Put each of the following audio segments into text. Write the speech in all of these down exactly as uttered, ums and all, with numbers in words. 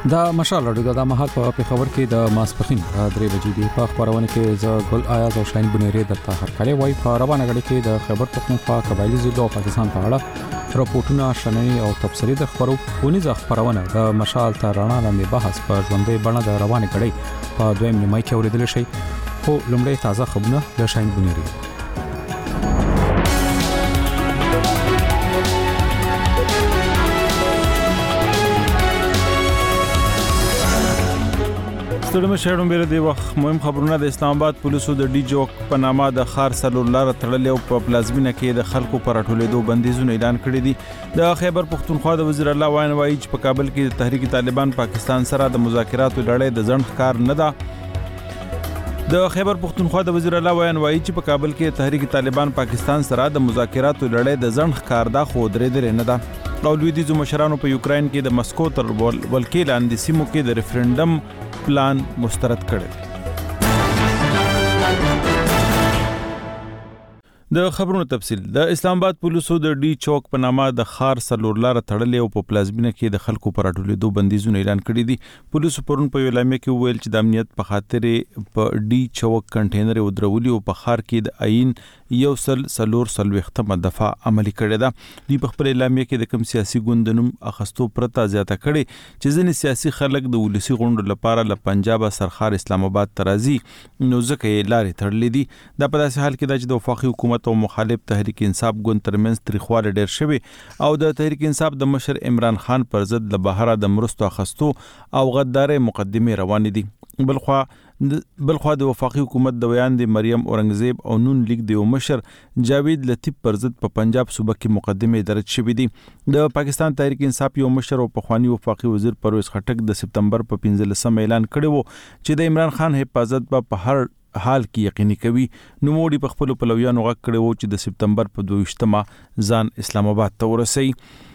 دا مشال راډیو د مهال په پیښور کې د ماسپخین درې بجې دی په خبرونه کې ز ګل آیاز او شاین بنيري درته هرکلی وای په روانه غړي کې د خیبر پختونخوا قبایلی ضلع او پاکستان په اړه راپورټونه شننې او تبصرې د خبرو ونیزه خبرونه د مشال تر رڼا لاندې بحث په ژوندۍ بڼه د روانه غړي په دویم نیمه کې اوریدل شي خو لومړی تازه خبرونه د شاین بنيري. ستړي مشرون بیره دی وخت مهم خبرونه د اسلام آباد پولیسو د ډي جوک په نامه د خار سلور لار تړلې او په پلازمینه کې د خلکو پر ټولېدو بندیزونه اعلان کړی دي. د خیبر پختونخوا د وزیر الله وان وایي چې په کابل کې د تحریک طالبان پاکستان سره د مذاکراتو لړۍ د ځنډ ښکار نه ده. د خیبر پختونخوا د وزیر الله وان وایي چې په کابل کې تحریک طالبان پاکستان سره د مذاکراتو لړۍ د ځنډ ښکار ده خو درېدل نه ده. او لویدیځو مشرانو په یوکرين کې د مسکو تر ولکې لاندې سیمو کې د ریفرندم پلان مسترد کړی. د خبرونو تفصیل د اسلام آباد پولیسو د ډي چوک په نامه د خار سلور لار تړلې او په پلازمینه کې د خلکو پر ټولېدو بندیزونه اعلان کړی دي. پولیسو پرون په اعلامیه کې ویل چې د امنیت په خاطر په ډي چوک کنټینر او درولي او په خار کې د عین یو سل سلور سلوختمه دفعه عملی کړی ده. دوی په خپل اعلامیه کې د کوم سیاسي ګوندونو اخستو پرته زیاته کړي چې ځینې سیاسي خلک د ولسی غونډو لپاره له پنجاب سرخار اسلام آباد ترازی نو ځکه یې لارې تړلې دي. دا په داسې حال کې ده چې د وفاقي حکومت او مخالف تحریک انصاف ګوند ترمنځ تریخواله ډېر شوی او د تحریک انصاف د مشر عمران خان پر ضد له بهره د مرستو اخستو او غداري مقدمه روان دي. بلخوا بلخوا د وفاقي حکومت د ویاندې مریم اورنګزیب او نون لیگ د مشر جاوید لطیف پر ضد په پنجاب صوبه کې مقدمه درج شوې دي. د پاکستان تحریک انصاف یو مشر او پخوانی وفاقي وزیر پرویز خټک د سپتمبر په پنځلسم اعلان کړی وو چې د عمران خان حفاظت په هر حال کې یقیني کوي. نو موړي په خپل پلویانو غږ کړی وو چې د سپتمبر په دویشتمه ځان اسلام آباد ته ورسي.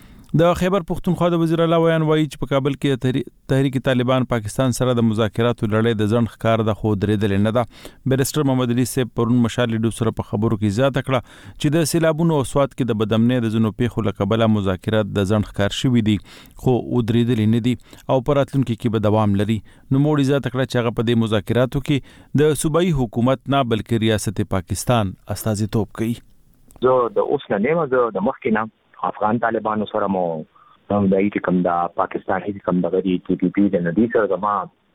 د خیبر پختونخوا د وزیر الله وان وایي چې په کابل کې تحریک طالبان پاکستان سره د مذاکراتو لړۍ د ځنډ ښکار ده خو درېدل نه ده. بیرسټر محمد علي صاحب پرون مشال لیدو سره په خبرو کې زیاته کړه چې د سیلابونو او سواد کې د بدامنۍ د ځینو پیښو له کبله مذاکرات د ځنډ ښکار شوي دي خو ودرېدل نه دي او په راتلونکي کې به دوام لري. نو موړي زیاته کړه چې هغه په دې مذاکراتو کې د صوبایي حکومت نه بلکې ریاست پاکستان استازیتوب کوي. زه د اوس نه نیم زه د مخکې نه افغان طالبانو سره مو هم د ایت کوم د پاکستان هیڅ کوم د غری ټي پی پی د ندی سره زما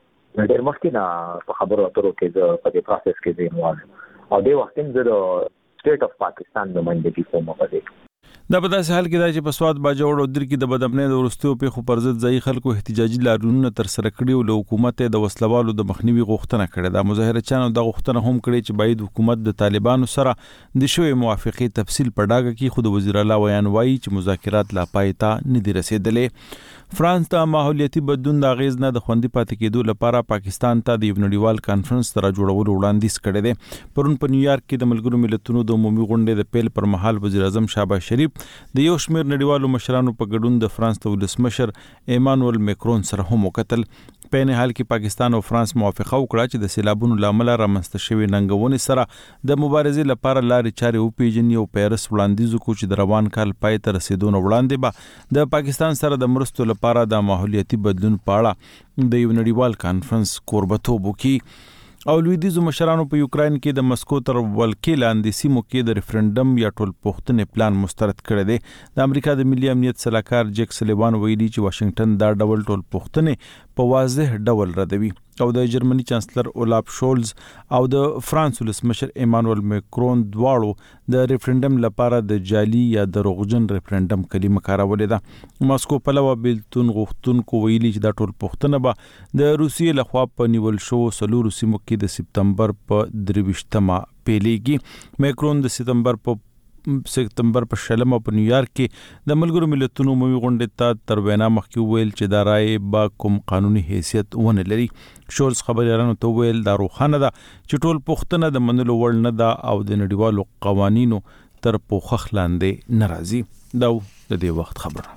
ډېر مخکې نه په خبرو اترو کې زه په دې پروسس کې زه موافق او د وخت زه د سټیټ اف پاکستان نمائندګي کوم په دې. دا په داسې حال کې دا چې په سواد باجوړ او در کې د بدامنۍ د ورستیو پیښو پر ضد ځای خلکو احتجاجي لارښوونونه تر سره کړي او له حکومت د وسلوالو د مخنیوي غوښتنه کړې ده. مظاهره چانو د غوښتنه هم کړې چې باید حکومت د طالبانو سره د شوې موافقې تفصیل په ډاګه کې خود وزیر الله ویان وایي چې مذاکرات لا پای ته نه دي رسیدلې. فرانس د ماحولیاتي بدلون د اغیز نه د خوندي پاتې کېدو لپاره پاکستان ته د یو نړیوال کانفرنس تر جوړولو وړاندیز کړی دی. پرون په نیویارک کې د ملګرو ملتونو د عمومي غونډې د پیل پر مهال وزیر اعظم شهباز شریف د یو شمېر نړیوالو مشرانو په ګډون د فرانس د ولسمشر ایمانوئل میکرون سره هم وکتل. په نه حال کې پاکستان او فرانس موافقه وکړه چې د سیلابونو لامل رامنځته شوی ننګونې سره د مبارزې لپاره لارې چارې وپیژني او پیرس وړاندیز وکړي چې د روان کال پای ته رسیدو نه وړاندې به د پاکستان سره د مرستو لپاره د ماحولیاتي بدلون په اړه د یو نړیوال کانفرنس کوربتوب وکړي. او لویدیځو مشرانو په یوکرين کې د مسکو تر ولکې لاندې سیمو کې د ریفرندم یا ټول پوښتنې پلان مسترد کړی دی. د امریکا د ملي امنیت سلاکار جیک سلیوان ویلي چې واشنگټن دا ډول ټول پوښتنې په واضح ډول ردوي او د جرمني چانسلر اولاف شولز او د فرانس ولسمشر ایمانوئل میکرون دواړو د ریفرندم لپاره د جعلي یا دروغجن ریفرندم کلمه کارولې ده. ماسکو په لوا بیلتون غوښتونکو ویلي چې دا ټول پوښتنه به د روسیې لخوا په نیول شو سلور سیمو کې د سپتمبر په درویشتمه پیلېږي. میکرون د سپتمبر په سپتمبر په شلمه په نیویارک کې د ملګرو ملتونو عمومي غونډې ته تر وینا مخکې ویل چې دا رائے با کوم قانوني حیثیت ونه لري. شولز خبريالانو ته ویل دا روښانه ده چې ټول پوښتنه د منلو وړ نه ده او د نړیوالو قوانینو تر پوښښ لاندې نه راځي. دا د دې وخت خبره.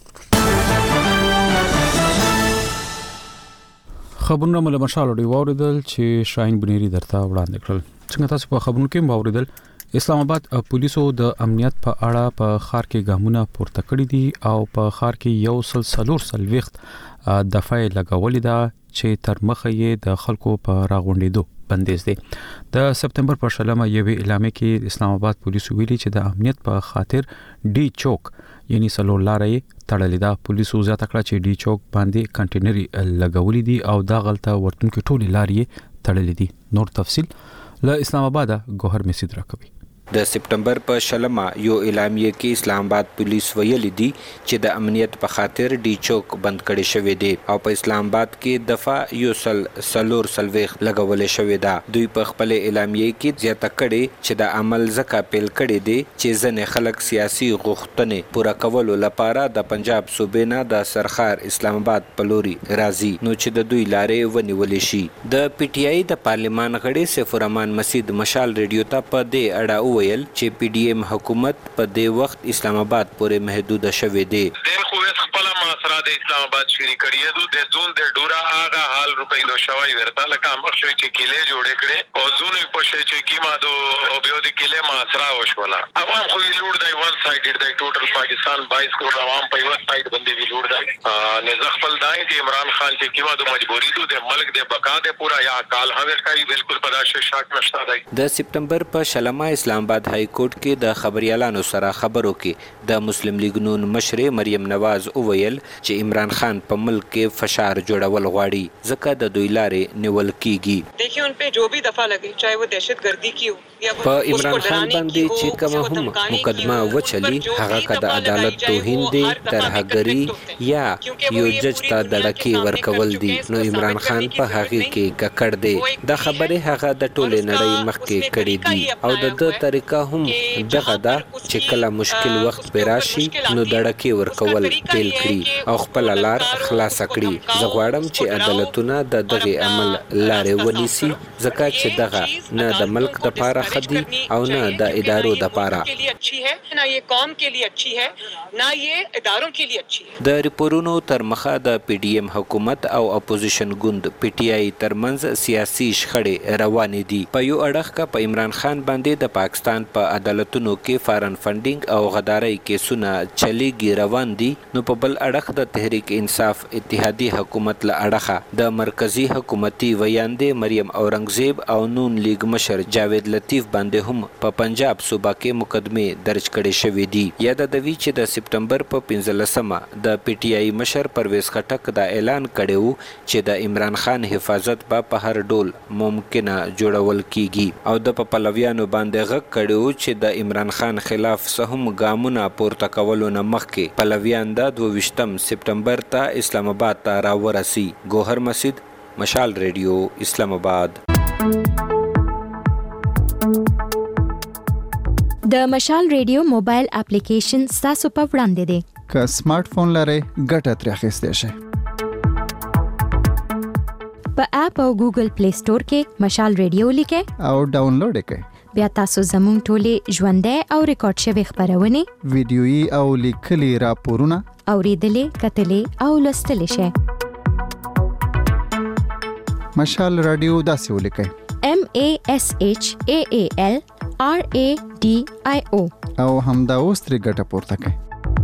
خبرونه مله مشال دی وریدل چې شاین بنيري درته وړاندې کړل. څنګه تاسو په خبرونو کې باوریدل اسلام آباد پولیسو د امنیت په اړه په خار کې ګامونه پورته کړی دي او په خار کې یو سل سلور سلويخت دفعه لګولې ده چې تر مخه یې د خلکو په راغونډېدو بندیز دي. د سپتمبر په شلمه یوې اعلامیه کې اسلام آباد پولیسو ویلي چې د امنیت په خاطر ډي چوک یعنی سلور لارې تړلې ده. پولیسو زیاته کړه چې ډي چوک باندې کنټینري لګولې دي او دا غلطه ورتونکو ټولې لارې تړلې دي. نور تفصيل له اسلام آباد ګوهر مسید راکوي. د سپتمبر په شلمه یو اعلامیه کې اسلام آباد پولیس ویلي دي چې د امنیت په خاطر ډي چوک بند کړي شوی دی او په اسلام آباد کې دفعه یو سل سلور سلويخ لګولې شوی ده. دوی په خپل اعلامیه کې زیاته کړي چې د عمل زکه پیل کړي دي چې ځنې خلک سیاسي غوښتنې پوره کولو لپاره د پنجاب صوبې نه د سرخار اسلام آباد په لوري راځي نو چې د دوی لارې ونیول شي. د پی ټی آی د پارلمان غړي سیف الرحمن مسید مشال ریډیو ته په دې اړه ویل چې پی ډی ایم حکومت په دې وخت اسلام آباد پورې محدود شوی دی. د خو خپل معاصره د اسلام آباد شری کړی دی د زون د ډورا هغه حال روپۍ دو شوی ورته لکه مخ شوی چې کله جوړ کړي او زون په شي چې کیما دو او بیا د کله معاصره وشولا عوام خو لوړ دی ون سایډ دی ټوټل پاکستان باییس کروڑ عوام په یو سایډ باندې وی لوړ دی نه ځخپل دای چې عمران خان چې کیما دو مجبوری دو د ملک د بقا د پورا یا کال هاوس کوي بالکل پداشه شاک نشته دی. د سپتمبر په شلمه اسلام آباد های کورټ کې د خبريالانو سره خبرو کې د مسلم لیگ نون مشر مریم نواز وویل چې عمران خان په ملک کې فشار جوړول غواړي ځکه د دوی لارې نیول کیږي. देखिए उन पे जो भी दफा लगे चाहे वो दहशतगर्दी की हो या په عمران خان باندې چې کومه هم مقدمه وچلی هغه که د عدالت توهین دی ترهګری یا یو جج ته دړکی ورکول دي نو عمران خان په هغه کې ککړ دی. د خبره هغه د ټوله نړۍ مخ کې کړي دي او د د طریقه هم دغه دا چې کله مشکل وخت به راشي نو دړکی ورکول پیل کړي او خپل لار خلاص کړي. زه غواړم چې عدالتونه د دغه عمل لارې ونیسي ځکه چې دغه نه د ملک د پاره خدي او نه د ادارو د پاره نه یې قوم کې لیے اچھی ہے نه یې ادارو کې لیے اچھی ہے. د ریپورونو تر مخه د پی ډی ایم حکومت او اپوزیشن ګوند پی ټی آی ترمنځ سیاسي شخړې روانې دي. په یو اړخ کا په عمران خان باندې د پاکستان په عدالتونو کې فارن فندینګ او غدارۍ کیسونه چلیږي روان دي نو په بل اړخ د تحریک انصاف اتحادی حکومت له اړخه د مرکزی حکومتي ویاندې مریم اورنګزیب او نون لیگ مشر جاوید لطیف باندې هم په پنجاب صوبه کې مقدمه درج کړي شوې دي. یاد د وی چې د سپتمبر په پنځلسمه د پی ټی آی مشر پرویز خټک دا اعلان کړی وو چې د عمران خان حفاظت په هر ډول ممکنه جوړول کیږي او د پپلویانو باندې غږ کړی وو چې د عمران خان خلاف سهم ګامونه پورته کولو نه مخکې پلویان د دوه سپتمبر ته اسلام آباد ته راورسي. ګوهر مسید مشال ریډیو اسلام آباد. د مشال ریډیو موبایل اپلیکیشن ستاسو په وړاندې دی. که سمارټ فون لرئ ګټه ترې اخیستی شئ. په اپ او ګوګل پلی سٹور کې مشال ریډیو لیکئ او ډاونلوډ یې کړئ. بیا تاسو زموږ ټولې ژوندۍ او ریکارډ شوې خبرونه ویډیويي او لیکلي راپورونه اوریدلې کتلې او لوستلې شئ. مشال رادیو داسې ولیکئ M A S H A A L R A D I O او همدا اوس ترې ګټه پورته کړئ.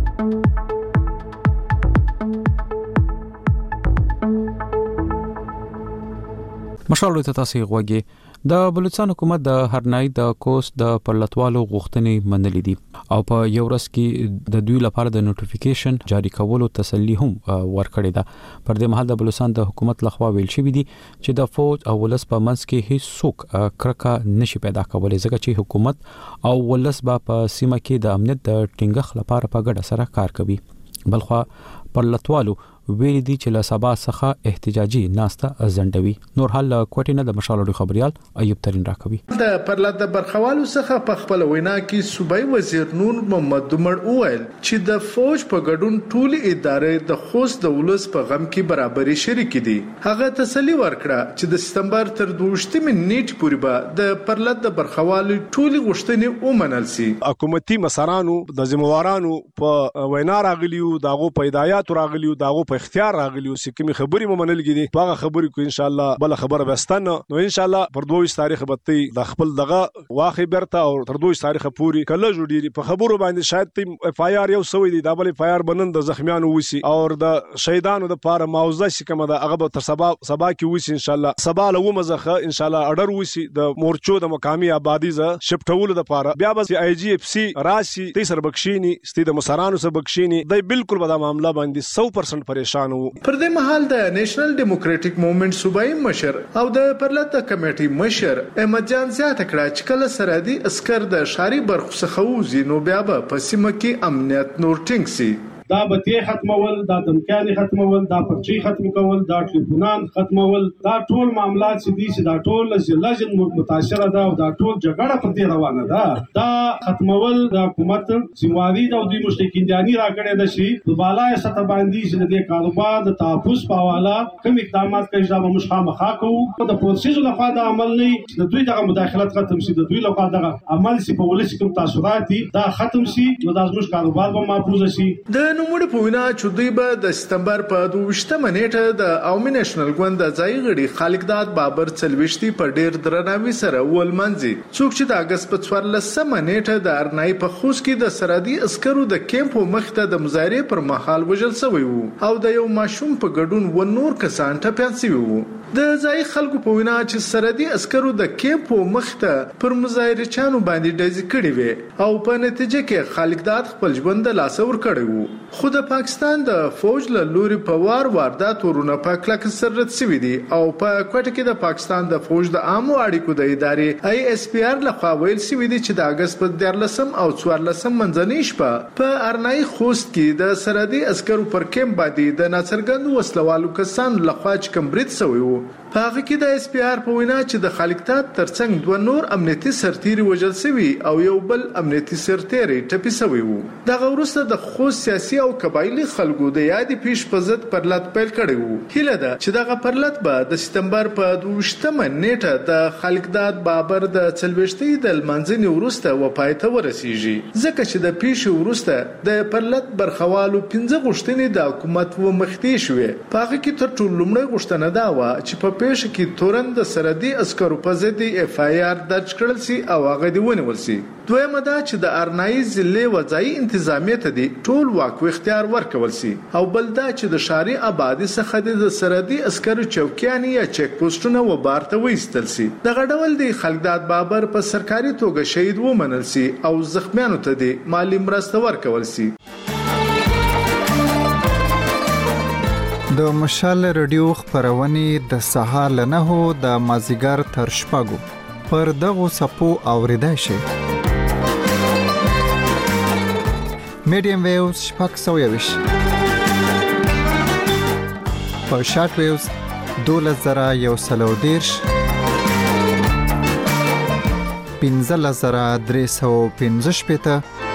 مشال ته تاسو غوږی د بلوچستان حکومت د هرنای د کوست د پرلطوالو غوښتنې منلې دي او په یو ورځ کې د دوی لپاره د نوټیفیکیشن جاری کولو تسلی هم ورکړې ده. پر دې مهال د بلوچستان د حکومت لخوا ویل شوی دي چې د فوج او ولس په منځ کې هیڅ څوک کرکه نشي پیدا کولای ځکه چې حکومت او ولس په سیمه کې د امنیت د ټینګښ لپاره په ګډه سره کار کوي. بلخوا پرلطوالو ویل دي چې له سبا څخه احتجاجي ناسته زندوي. نور حال کوټینه د مشالو خبريال ایوب ترين راکوي. د پرلط د برخوالو څخه په خپل وینا کې صوبای وزیر نور محمد دمړ وویل چې د فوج په ګډون ټولې ادارې د خوست د ولس په غم کې برابرۍ شریک دي. هغه تسلی ورکړه چې د سپتمبر تر دوه نیټې پورې به د پرلط د برخوالو ټولې غوښتنې ومنل شي. حکومتي مسارانو د ذمہوارانو په وینا راغلیو داغو پیدایات راغلیو داغو په اختیار راغلی او سکه می خبري ممنل کیدي هغه خبري کو ان شاء الله بل خبره بستان نو ان شاء الله پر دوه تاریخ بتي د خپل دغه واخی برته او تر دوه تاریخ پوری کله جوړيږي په خبرو باندې شاید تیم اف آی آر یو سوي دي دبل اف آی آر بنن د زخمیانو وسی او د شهیدانو د پاره موضوع شکمه د هغه تر سبا سبا کی وسی ان شاء الله سبا له مزخه ان شاء الله اډر وسی د مورچو د مقامی آبادی ز شپټول د پاره بیا به آی جی اف سی راشي تیسر بخښینی ستې د مسرانو سره بخښینی د بالکل په دا معاملې باندې سو پرسنټ پریشان وو. پر دې مهال د نېشنل ډیموکراټک موومېنټ صوبایي مشر او د پرلط کمیټي مشر احمد جان زیاته کړه چې کله سرحدي عسكر د شاري برخو څخه وځي نو بیا به په سیمه کې امنیت نور ټینګ سي. دا بتی ختمول دا دمکانی ختمول دا پرچی ختم کول دا ټلیفونان ختمول دا ټول معاملات چې دي چې دا ټول لجن متاثر ده او دا ټول جګړه په دې روانه ده دا ختمول د حکومت سیمواري او د مشتکیندانی راکړې ده شي د بالای سطح باندې چې د کاروبار د تحفظ په حواله کوم اقدامات کوي دا موږ خامخا کوو د پروسیس لپاره د عمل نه د دوی دغه مداخلت ختم شي د دوی لپاره دغه عمل سي په ولسی کوم تاثیرات دي دا ختم شي نو دا زموږ کاروبار به محفوظ شي. د نوموړي په وینا چې دوی به د سپتمبر په دوه نیټه د عوامي نېشنل ګوند د ځای غړي خالقداد بابر چلويشتي په ډیر درناوي سره ولمنځي څوک چې د اگست په څوارلسمه نیټه د ارنای په خوست کې د سرحدي عسکرو د کیمپ مخته د مظاهره پر مهال وژل شوی وو او د یو ماشوم په ګډون و نور کسان ټپيان شوی وو. د ځای خلکو په وینا چې سرحدي عسکرو د کیمپ مخته پر مظاهره چانو باندې ډزې کړې وې او په نتیجه کې خالقداد خپل ژوند له لاسه ورکړی وو. خو د پاکستان د فوج له لوري په وار واردات ورونه په کلک سرت سوي دي او په کوټه کې د پاکستان د فوج د عامو اړیکو د ادارې آی اس پی آر لخوا ویل سوي دي چې د اگست په دیارلسم او څوارلسم منځنۍ شپه په ارنای خوست کې د سرحدي عسکرو پر کیمپ باندې د ناڅرګند وسلوالو کسان لخوا چې کوم برید شوی وو په هغه کې د اس پی آر په وینا چې د خالقداد ترڅنګ دوه نور امنیتي سرتیري وژل شوي او یو بل امنیتي سرتیري ټپي شوی وو. دغه وروسته د خوست سیاسي او قبایلی خلکو د یادې پیش په ضد پرلط پیل کړی وو. هیله ده چې دغه پرلط به د سپتمبر په دوه نیټه د خالقداد بابر د چلويشتي د لمانځنې وروسته و پای ته ورسیږي ځکه چې د پیش وروسته د پرلط برخوالو پنځه غوښتنې د حکومت و مخې شوې. په هغه کې تر ټولو لومړی غوښتنه دا و چې په پیش کې تورن د سرحدي عسکرو په ضد اف آی آر درج کړل سي او هغه دی ونیول سي. دویمه دا چې د ارنای ضلع وځای انتظامیه ته دی ټول واک او اختیار ورکول سي او بل دا چې د شاري آبادی څخه د سرحدي عسکرو چوکیانی یا چیک پوسټونه و بارته وېستل سي. دغه ډول دی خالقداد بابر په سرکاري توګه شهید ومنل سي او زخمیانو ته دی مالی مرسته ورکول سي. د مشال رادیو خبرونه د سهار له نهو د مازیګر تر شپږو پر دغه سپو اوریدای شي. میډیم ویوز شپږ سوه یویش په شارټ ویوز دولس زره یو سل او دېرش پنځلس زره درې سوه پنځه شپېته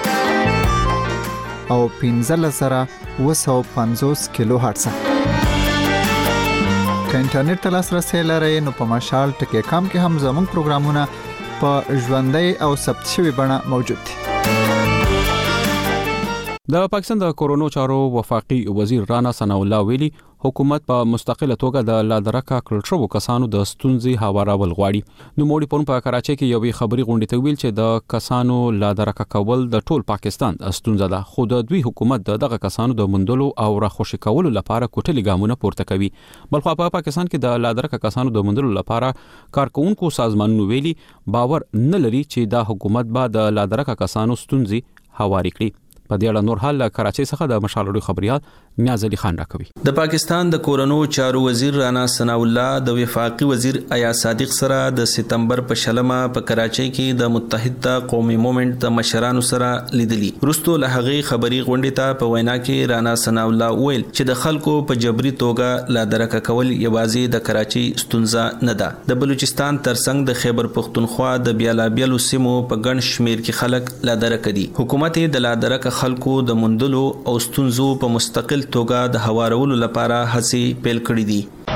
او پنځلس زره اوه سوه پنځوس کیلو هرتز. که انټرنیټ ته لاسرسی لرئ نو په مشال ټکی کام کې هم زموږ پروګرامونه په ژوندۍ او ثبت شوي بڼه موجود دي. د پاکستان د کورونو چارو وفاقي وزیر رانا ثناء الله ویلي حکومت په مستقله توګه د لادرکه کړل شوو کسانو د ستونزې هوارول غواړي. نو موږ پرون په کراچۍ کې یوې خبري غونډې ته ویل چې د کسانو لادرکه کول د ټول پاکستان ستونزه ده خو د دوی حکومت دغه کسانو د مندلو او راخوشي کولو لپاره کوټلي ګامونه پورته کوي. بلخو په پاکستان کې د لادرکه کسانو د مندلو لپاره کارکونکو سازمانونو ویلي باور نه لري چې دا حکومت به د لادرکه کسانو ستونزې هواري کړي. په دې اړه نور حال کراچۍ څخه د مشالړو خبريال نیاز علي خان راکوي. د پاکستان د کورونو چارو وزیر رانا ثناء الله د وفاقي وزیر آیا صادق سره د سپتمبر په شلمه په کراچۍ کې د متحده قومي موومېنټ د مشرانو سره لیدلي. رستو له هغه خبري غونډې ته په وینا کې رانا ثناء الله ویل چې د خلکو په جبري توګه لادرکه کول یوازې د کراچۍ ستونزه نه ده. د بلوچستان ترڅنګ د خیبر پختونخوا د بیلابیلو سیمو په ګڼ شمیر کې خلک لادرکه دي. حکومت د لادرکه خلکو د مندلو او ستونزو په مستقل توګه د هوارولو لپاره هڅې پیل کړې دي.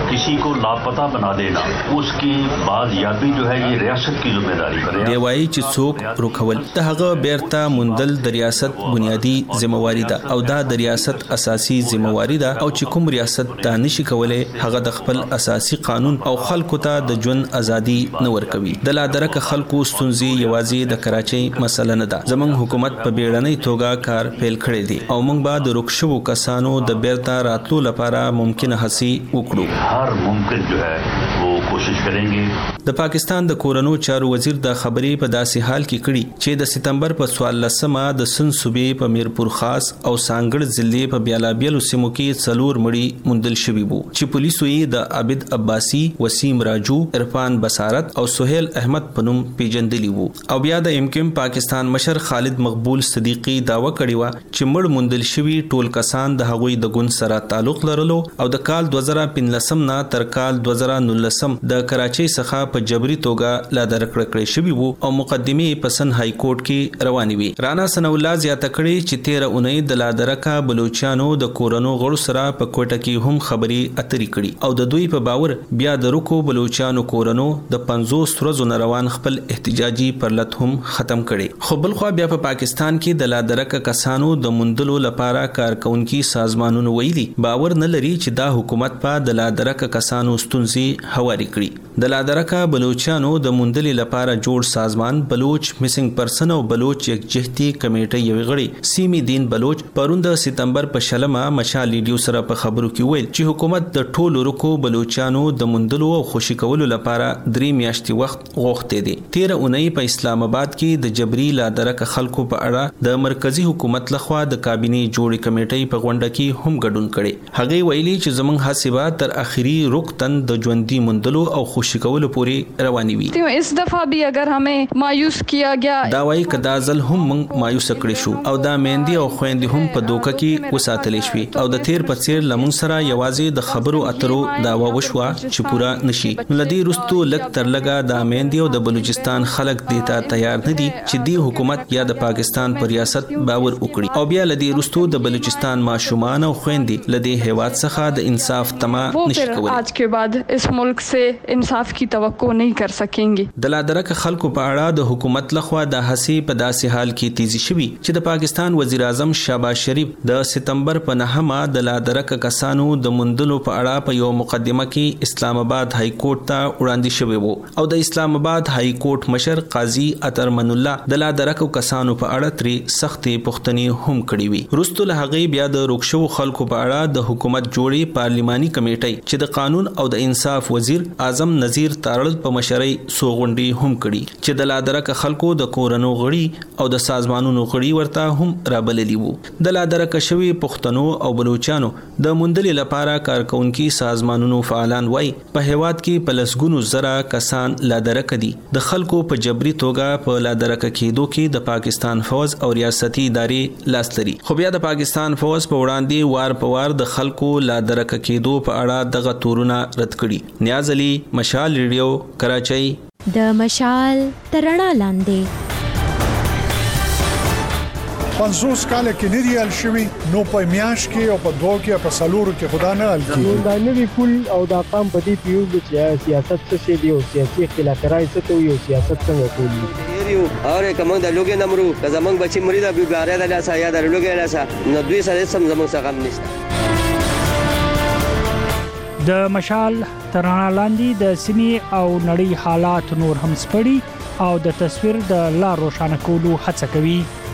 किसी को लापता बना देना उसकी बाजियाबी जो है ये रियासत की जिम्मेदारी है। دیوایی چې څوک روکول د هغه بیرته مندل د ریاست بنیادی ذمہواری ده او دا د ریاست اساسي ذمہواری ده او چې کوم ریاست دا نشي کولای هغه د خپل اساسي قانون او خلکو ته د ژوند ازادي نه ورکوي. د لادرک خلکو ستونزې یوازې د کراچۍ مسله نه ده. زمونږ حکومت په بیړنۍ توګه کار پیل کړی دی او موږ به د رکشو کسانو د بیرته راتلو لپاره ممکنه هڅې وکړو. هر ممکن جو ہے وہ کوشش کریں گے. د پاکستان د کورونو چارو وزیر د خبرې په داسې حال کې کړي چې د سپتمبر په څوارلسمه د سن صوبې په میرپور خاص او سانګړ ضلع په بیلابیلو سیمو کې څلور مړي موندل شوي وو چې پولیسو یې د عابد عباسي، وسیم راجو، عرفان بصارت او سہیل احمد په نوم پیژندلی وو. او بیا د امکم پاکستان مشر خالد مقبول صدیقی داوا کړې و چې مړ موندل شوي ټول کسان د هغوی د ګوند سره تعلق لرلو او د کال دوه زره پنځلسم نه تر کال دوه زره نولسم د کراچۍ څخه په جبري توګه لادر کړکړې شوي وو او مقدمې په سن های کورټ کې روانې وي. رانا ثناء الله زیاته کړې چې تیره اونۍ د لادرکا بلوچستانو د کورونو غړو سره په کوټه کې هم خبرې اترې کړي او د دوی په باور بیا د رکو بلوچستانو کورونو د پنځوس ورځو روان خپل احتجاجي پرلط هم ختم کړي. خو بل خو بیا په پاکستان کې د لادرکا کسانو د مندلو لپاره کارکونکي سازمانونو ویلي باور نه لري چې دا حکومت په د لادرکا کسانو ستونزې هواري کړي. د لادرکا بلوچستانو د مندلې لپاره جوړ سازمان بلوچ میسنګ پرسن او بلوچ یکجهتي کمیټه یو غړي سیمی دین بلوچ پروند سپتمبر په شلمه مشال لیډیو سره په خبرو کې ویل چې حکومت د ټولو رکو بلوچستانو د مندلو او خوشی کولو لپاره درې میاشتې وخت غوښته دي. تیره اونۍ په اسلام آباد کې د جبري لادرکا خلکو په اړه د مرکزی حکومت لخوا د کابینه جوړې کمیټې په غونډه کې هم ګډون کړي. هغه ویلي چې زمونږ حسابات تر اخري رکن د ژوندۍ مندلو او خوشی کولو پورې رواني وي. اس دفعہ بھی اگر ہمیں مایوس کیا گیا دا وایي کدا ځل هم موږ مایوس کړی شو او دا مېندې او خويندې هم په دوکه کې وساتلې شوې او د تیر په څیر لمون سره یوازې د خبرو اترو داوا وشوه چې پورا نشي. لدی رستو لک تر لګا د مېندې او د بلوچستان خلک دیتا تیار نه دي چې دی حکومت یا د پاکستان پر ریاست باور وکړي او بیا لدی رستو د بلوچستان ماشومان او خويندې لدی هیواد څخه د انصاف تما نشي کولای. آج کے بعد اس ملک سے انصاف کی توقع نہیں کر سکیں گے. د لادرک خلکو په اړه د حکومت لخوا د هڅې په داسې حال کې تیزی شوي چې د پاکستان وزیر اعظم شهباز شریف د سپتمبر په نهمه د لادرک کسانو د مندلو په اړه په یو مقدمه کې اسلام آباد های کورټ ته وړاندې شوی وو او د اسلام آباد های کورټ مشر قاضي اطهر من الله د لادرک کسانو په اړه ترې سختې پوښتنې هم کړې وي. وروسته له هغې بیا د روکشو خلکو په اړه د حکومت جوړې پارلیماني کمیټې چې د قانون او د انصاف وزیر اعظم نذیر تارړ په مشرۍ سوغونډي هم کړي چې د لادرک خلکو د کورونو غړي او د سازمانونو غړي ورته هم رابللی وو. د لادرک شوی پښتنو او بلوچستانو د مندلې لپاره کارکونکي سازمانونو فعالان وای په هیواد کې پلسګونو زره کسان لادرک دي. د خلکو په جبري توګه په لادرک کېدو کې د پاکستان فوج او ریاستي ادارې لاس لري. خو بیا د پاکستان فوج په وړاندې وار په وار د خلکو لادرک کېدو په اړه دغه تورونه رد کړي. نیاز علي، مشال ریډیو، کراچۍ. د مشال ترڼا لاندې پنځوس کاله کې نه دی ال شوی نو په میاش کې او په دوه کې په سالورو کې خدا نه ال کی دا نوی کول او دا قام په دې پیو چې سیاست څه شي دی او سیاسي اختلاف راځي څه ته یو سیاست څنګه کوي یو اور کوم د لوګي نمرو که زمنګ بچی مرید ابي باره د لاسه یا د لوګي لاسه نو دوی سره سم زمنګ څخه هم نشته. د مشال ترڼا لاندې د سیمې او نړۍ حالات نور هم سپړي او د تصویر د لا روښانه کولو هڅه کوي.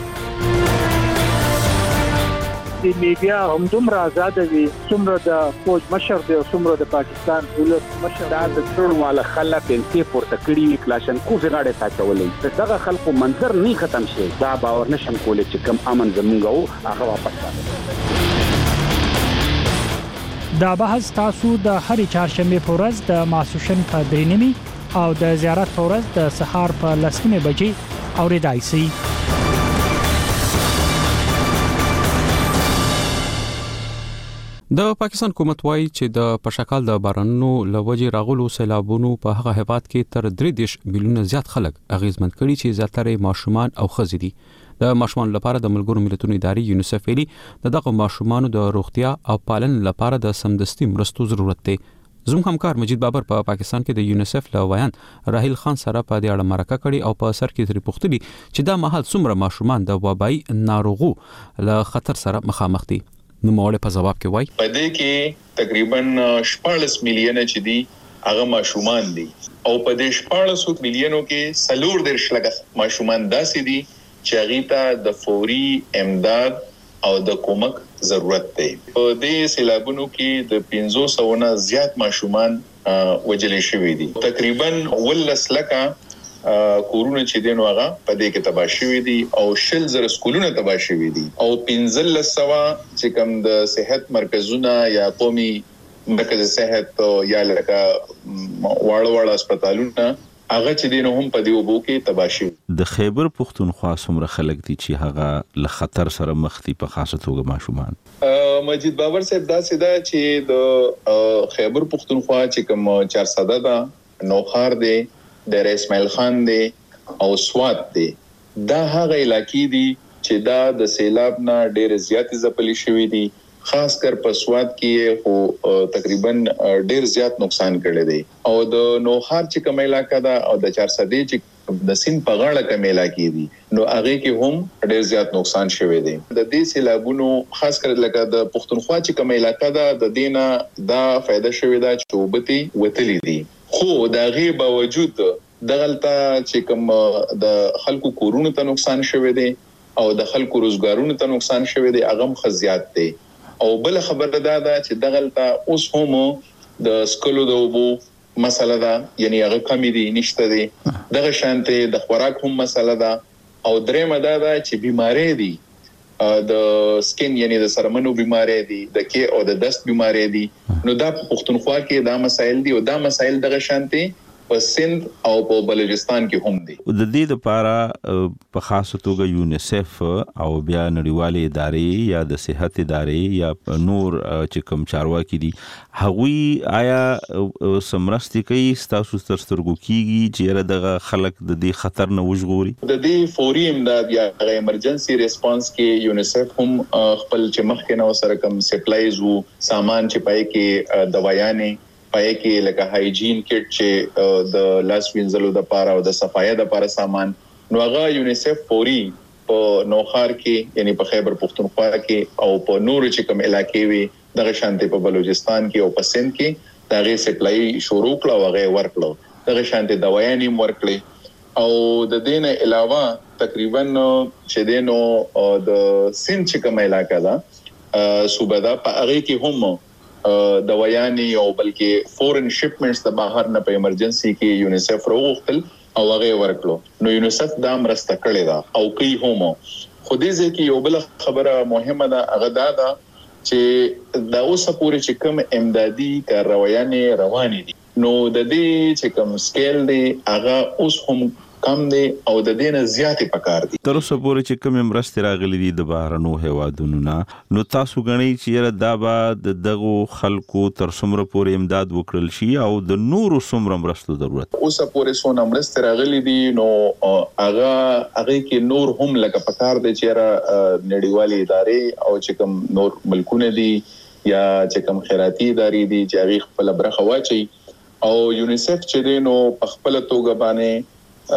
د میډیا هم دومره آزاد وي څومره د فوج مشر دی او څومره د پاکستان ولس مشر دا د ټول مال خلک انتي پورته کړی کلاشن کو زغاړه تا چولې دغه خلکو منظر نه ختم شي دا باور نشم کولای چې کم امن زمونږ او هغه واپس راځي. دا بحث تاسو د هرې چهارشنبه په ورځ د ماسوشن په درې نیمې او د زیارت په ورځ د سهار په لس نیمې بجې اورېدای شئ. د پاکستان حکومت وایي چې د پشکال د بارانونو لوجې راغلو سیلابونو په هغه هیواد کې تر درې دېرش میلیونه زیات خلک اغیزمن کړي چې زیاتره ماشومان او ښځې دي. د ماشومان لپاره د ملګرو ملتونو ادارې یونیسف ویلي د دغه ماشومانو د روغتیا او پالن لپاره د سمدستي مرستو ضرورت دی. زموږ همکار مجید بابر په پا پاکستان کې د یونیسف له ویان راهیل خان سره په دې اړه مرکه کړې او په سر کې ترې پوښتلي چې دا مهال څومره ماشومان د وبایي ناروغو له خطر سره مخامخ دي. نو موږ په جواب کې وایي په دې کې تقریبا شپږ میلیونه چې دي هغه ماشومان دي او په دې شپږ میلیونو کې سلور درش لګ ماشومان داسې دي چې هغه ته د فوري امداد او د کومک ضرورت دی. په دې سیلابونو کې د پنځه سوه نه زیات ماشومان وجل شوي دي. تقریبا ولس لکه کورونه چې دین واغه په دې کې تباہ شوي دي او شل زره سکولونه تباہ شوي دي او پنځه سوه چې کوم د صحت مرکزونه یا قومي مرکز صحت یا لکه واړه واړه هسپتالونه هغه چې دین هم په دې وبو کې تباہ شوي. د خیبر پښتونخوا څومره خلک دي چې هغه له خطر سره مخ دي په خاصه توګه ماشومان؟ مجید بابر صاحب دا سیده چې د خیبر پښتونخوا چې کوم چار سده ده نوخار دی د اسماعیل خان دی او سوات دی دا هغه علاقې دي چې دا د سیلاب نه ډېر زیات ځپلي شوي دي. خاص کر په سوات کې خو تقریبا ډېر زیات نقصان کړی دی او د نوخار چې کوم علاقې ده او د چار سده چې د سین په غاړه کوم علاقې دي نو هغه کې هم ډېر زیات نقصان شوی دی. د دې سیلابونو خاص کر لکه د پښتونخوا چې کوم علاقې ده د دینه دا فائدہ شوی دا چې وبتي وتلی دي خو دا غي باوجود دغلطه چې کوم د خلکو کورونو ته نقصان شوی دی او د خلکو روزګارونو ته نقصان شوی دی هغه خزيات دی او بل خبره دا ده چې دغلطه اوس هم د سکلو د وبو مسله ده یعنی هغه کمی دي نشته دي دغه شانته د خوراک هم مسله ده او درېمه دا ده چې بیماری دي د سکین یعنی د سرمنو بیماری دي د کې او د دست بیماری دي نو دا پښتونخوا کې دا مسایل دي او دا مسایل دغه شانته په سند او په بلوچستان کې هم دي. د دې لپاره په خاصه توګه یونیسف او بیا نړیوالې ادارې یا د صحت ادارې یا نور چې کوم چارواکي دي هغوی آیا سمرستي کوي تاسو تر سترګو کیږي چې دغه خلک د دې خطر نه وژغوري؟ د دې فوري امداد یا ایمرجنسي ریسپانس کې یونیسف هم خپل چې مخکې نو سره کوم سپلایز وو سامان چې پای کې دوايانې پای کې لکه هایجین کټ چې د لاس وینځلو د پاره او د صفایي د پاره سامان نو هغه یونیسف فوري په نوخار کې یعنی په خیبر پښتونخوا کې او په نور چې کوم علاقې وي دغه شانتي په بلوچستان کې او په سند کې دغه سپلای شروع کړه او هغه ورکړه دغه شانتي دوايانې ورکړي او د دین علاوه تقریبا چې دینو د سند چې کوم علاقې ده صوبه ده په هغه کې هم دوايانې او بلکې فورن شپمنټس د بهر نه په ایمرجنسي کې یونیسف راوغتل او هغه ورکړو نو یونیسف دا مرسته کړې ده او کوي هم خو دې ځکه یو بل خبره مهمه ده هغه دا ده چې دا اوس پورې چې کوم امدادي کاروایانې روانې دي نو د دې چې کوم سکیل دی هغه اوس هم کم دی او د دینه زیاتې پکار دي. تر اوسه پورې چې کوم مرستې راغلي دي د بهرنو هیوادونو نه نو تاسو غنئ چې دا به دغه خلکو تر څومره پورې امداد وکړل شي او د نورو څومره مرستو ضرورت اوسه پورې څونه مرستې راغلي دي نو هغه هغه کې نور هم لکه پکار دي چې نړیوالې ادارې او چې کوم نور ملکونه دي یا چې کوم خیراتي ادارې دي چې هغه خپل برخه واچي او یونیسف چې دی نو په خپل توګه باندې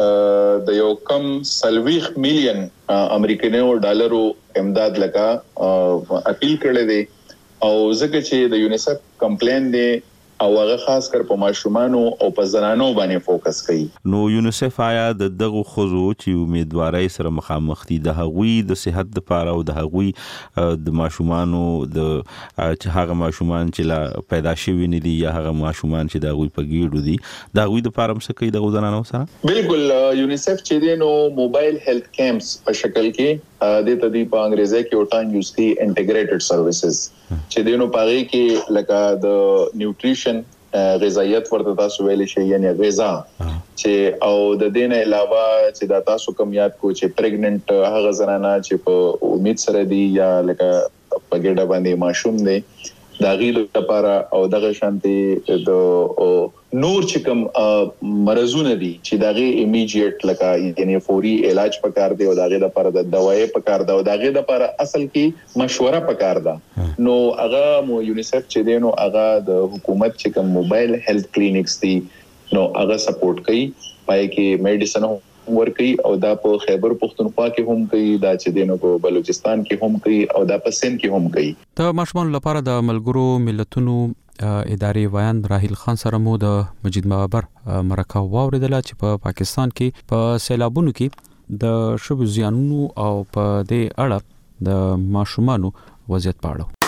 د یو کم سلويخ میلیون امریکایانو ډالرو امداد لکه اپیل کړی دی او ځکه چې د یونیسف کمپلین دی او هغه خاص کر په ماشومانو او په زنانو باندې فوکس کوي. نو یونیسف آیا د دغه خزو چې امیدواري سره مخامخ دي د هغوی د صحت لپاره او د هغوی د ماشومانو د چې هغه ماشومان چې لا پیدا شوي نه دي یا هغه ماشومان چې د هغوی په ګیډو دي د هغوی لپاره هم څه کوي د زنانو سره؟ بالکل یونیسف چې دی نو موبایل هیلث کیمپس په شکل کې د تدی په انګریزي کې ورته یوز کی انټیګریټډ سرویسز چې دینو پاره کې لکه د نیوټریشن غذایت ورته تاسو ویلې شي یعنی غذا چې او د دین علاوه چې دا تاسو کوم یاد کو چې پریګننټ هغه زنانه چې په امید سره دي یا لکه په ګډه باندې ماشوم دي دا غي لپاره او دغه شانتي د نور چې کوم مرزونه دي چې دغه ایمیډیټ لکه یعنی فوري علاج پکار دی او دغه لپاره د دوايي پکار دی او دغه لپاره اصل کې مشوره پکار ده نو هغه مو یونیسف چې دی نو هغه د حکومت چې کوم موبایل هیلث کلینکس دي نو هغه سپورټ کوي پای کې میډیسن ورکي او دا په خیبر پختونخوا کې هم کوي دا چې دینو په بلوچستان کې هم کوي او دا په سند کې هم کوي. د ماشومان لپاره د ملګرو ملتونو ادارې ویان راهیل خان سره مو د مجید مابر مرکه واوریدله چې په پا پاکستان کې په پا سیلابونو کې د شوبو زیانونو او په دې اړه د ماشومانو وضعیت په اړه.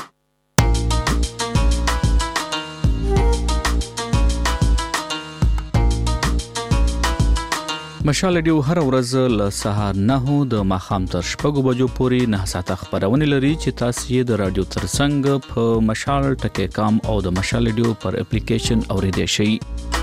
مشال ډیو هر ورځ له سهار نه د ماخام تر شپږو بجو پورې نه ساعته خبرونه لري چې تاسو یې د رادیو ترڅنګ په مشال ټکی کام او د مشال ډیو پر اپلیکیشن اوریدئ شئ.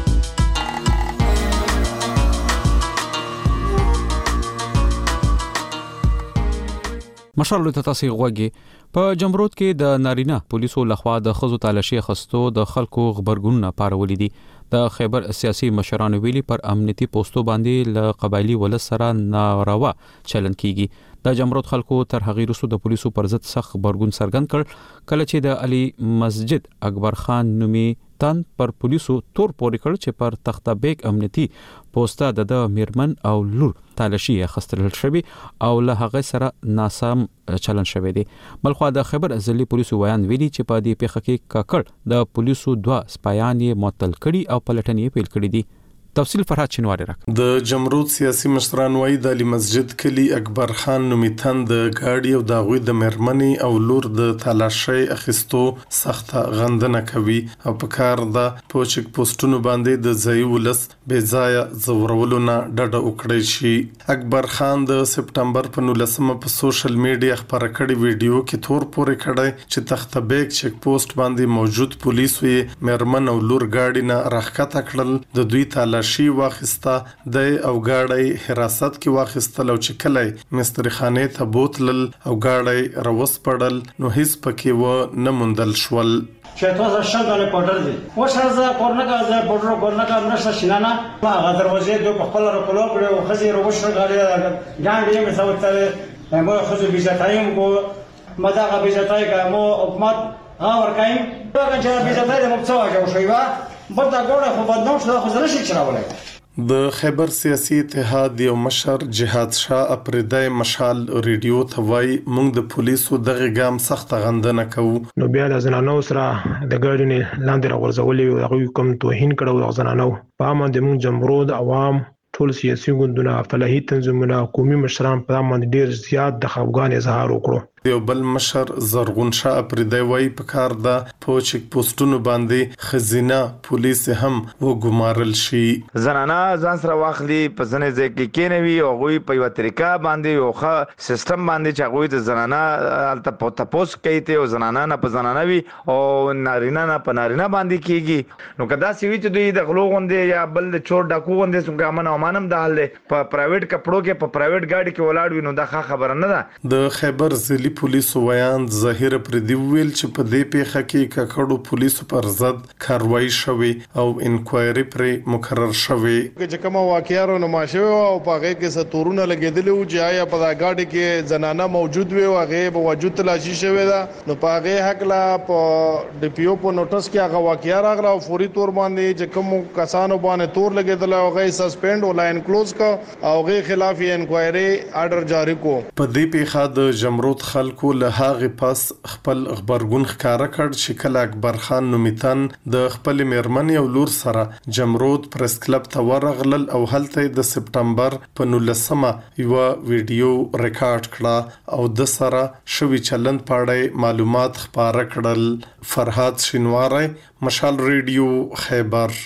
مشال ته تاسو غوږی په جمرود کې د نارینه پولیسو لخوا د خزو تالاشي خستو د خلکو خبرګون پارولې دي. د خیبر سیاسي مشرانو ویلي پر امنیتي پوسټو باندې ل قبایلی ولس سره ناروا چلن کیږي. د جمرود خلکو تر هغې وروسته د پولیسو پر ضد سخت خبرګون څرګند کړ کله چې د علي مسجد اکبر خان نومي تن پر پولیسو تور پورې کړ چې پر تخته بیگ امنیتي پوسټه د میرمن او لور تالاشي خستل شوی او له هغه سره ناسم چلن شوی دی. بلخو د خیبر ضلعي پولیسو ویان ویلي چې په دې پیښه کې کاکړ د پولیسو دوه سپایان یې معطل کړي او پلټنې پیل کړې دي. تفصیل فرحات شنواری راک. د جمرود سیاسي مشران وایي د علي مسجد کلی اکبر خان نومیتن د گاډي او د غوي د مرمنې او لور د تلاشي اخیستو سخت غندنه کوي او په کار د پوچک پوسټونو باندې د ځای ولس بې ځای زورولو نه ډډه وکړي شي. اکبر خان د سپټمبر په نولسمه په سوشل میډیا خبره کړې ویډیو کې تور پورې کړی چې تخته بیگ چک پوسټ باندې موجود پولیسو یې مرمن او لور گاډي نه راخکته کړل. د دوی تلاشي شي واخسته د او گاډي حراست کې واخستل او چې کله مستری خانه ته بوتلل او گاډي روس پړل نو هیڅ پکې و نه مندل شول. چې تاسو شګانه پټر دي و شرزه کورنګه ز پټر کورنګه نشه شینانا هغه دروازې د خپل رکلو کړو خزي روښه غاړي ګاندې مې سوتل مو خزي بيزتایم کو مداغه بيزتای کوم حکومت ها ورکایم هغه چې بيزتای د مبڅوا جو شویوا بدا ګوره خو بدنام شو خو زره شي چراولای. د خیبر سیاسي اتحاد یو مشر جهاد شاه اپریدای مشال ریډیو ته وای موږ د پولیسو دغه ګام سخت غندنه کوو. نو بیا د زنانو سره د ګاډي لاندې راغورځولې هغه کوم توهین کړو د زنانو په امن د موږ جمهور عوام ټول سیاسي ګوندونه فلاحي تنظیمونه قومي مشران په امن ډیر زیات د خفګان اظهار وکړو. یو بل مشر زرغون شاه اپریدای وای په کار د پوچک پوسټونو باندې خزینه پولیس هم وګمارل شي. زنانه ځان سره واخلي په ځنې ځای کې کېنوي او غوي په یو طریقه باندې یو ښه سیستم باندې چې غوي د زنانه الته تپوس کوي ته او زنانه نه په زنانه وي او نارینه نه په نارینه باندې کیږي. نو کدا سی وی چې دوی د غلو غوندې یا بل چور ډاکو غوندې څنګه امن او امانم د حل په پرایویټ کپړو کې په پرایویټ گاډي کې ولاړ وي نو دا خبره نه ده. د خیبر ضلعي پولیسو ویان ظاهر پردي ویل چې په دې پیښه کې ککړو پولیسو پر ضد کاروایی شوه او انکوایري پر مقرر شوه. چې کوم واقعیارو نمایشه او په هغه کې ستورونه لګیدل او چې آیا په گاډي کې زنانه موجود وي او هغه په وجود تلاشي شوه دا نو په هغه حق لا په ډي پی او په نوټس کې هغه واقعیا راغله او فوري تور باندې چې کوم کسانو باندې تور لګیدل او هغه سسپند او لاین کلوز کا او هغه خلاف انکوایري آرډر جاری کو. په دې پیښه د جمرود خلکو له هغه پس خپل خبرګون ښکارا کړ چې کله اکبر خان نومیتن د خپل میرمن او لور سره جمرود پریس کلب ته ورغلل او هلته د سپټمبر په نولسمه یو ویډیو ریکارډ کړه او د سره شوی چلند پاړې معلومات خبره کړل. فرحات شینواری مشال ریډیو خیبر.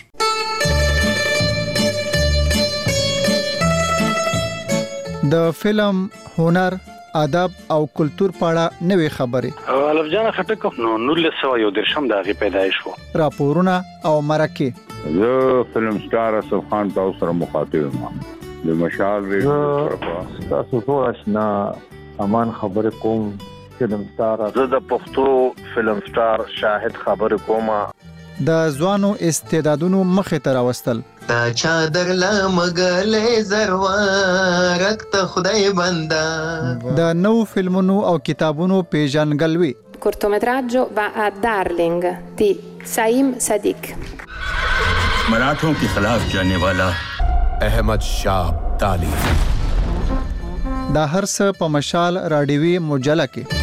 د فلم هنر ادب او کلچر پاړه نوې خبرې الف جان خټک نو نولس سو یو درشم دغه پیدایش وو راپورونه او مرکه زه فلم سٹار اسف خان تاسو سره مخاطب یم د مشال ریډیو تاسو ټول آشنا امان خبره کوم فلم سٹار زه د پښتو فلم سٹار شاهد خبره کوم د ځوانو استعدادونو مخې ته راوستل. تا چادر لمغلې زروارک ته خدای بندا. د نو فلمونو او کتابونو پیژنګلوي. cortometraggio va a Darling di Saim Sadiq. मराठों के खिलाफ जाने वाला अहमद शाह अब्दाली. دا هر څه په مشال رادیوي مجله کې.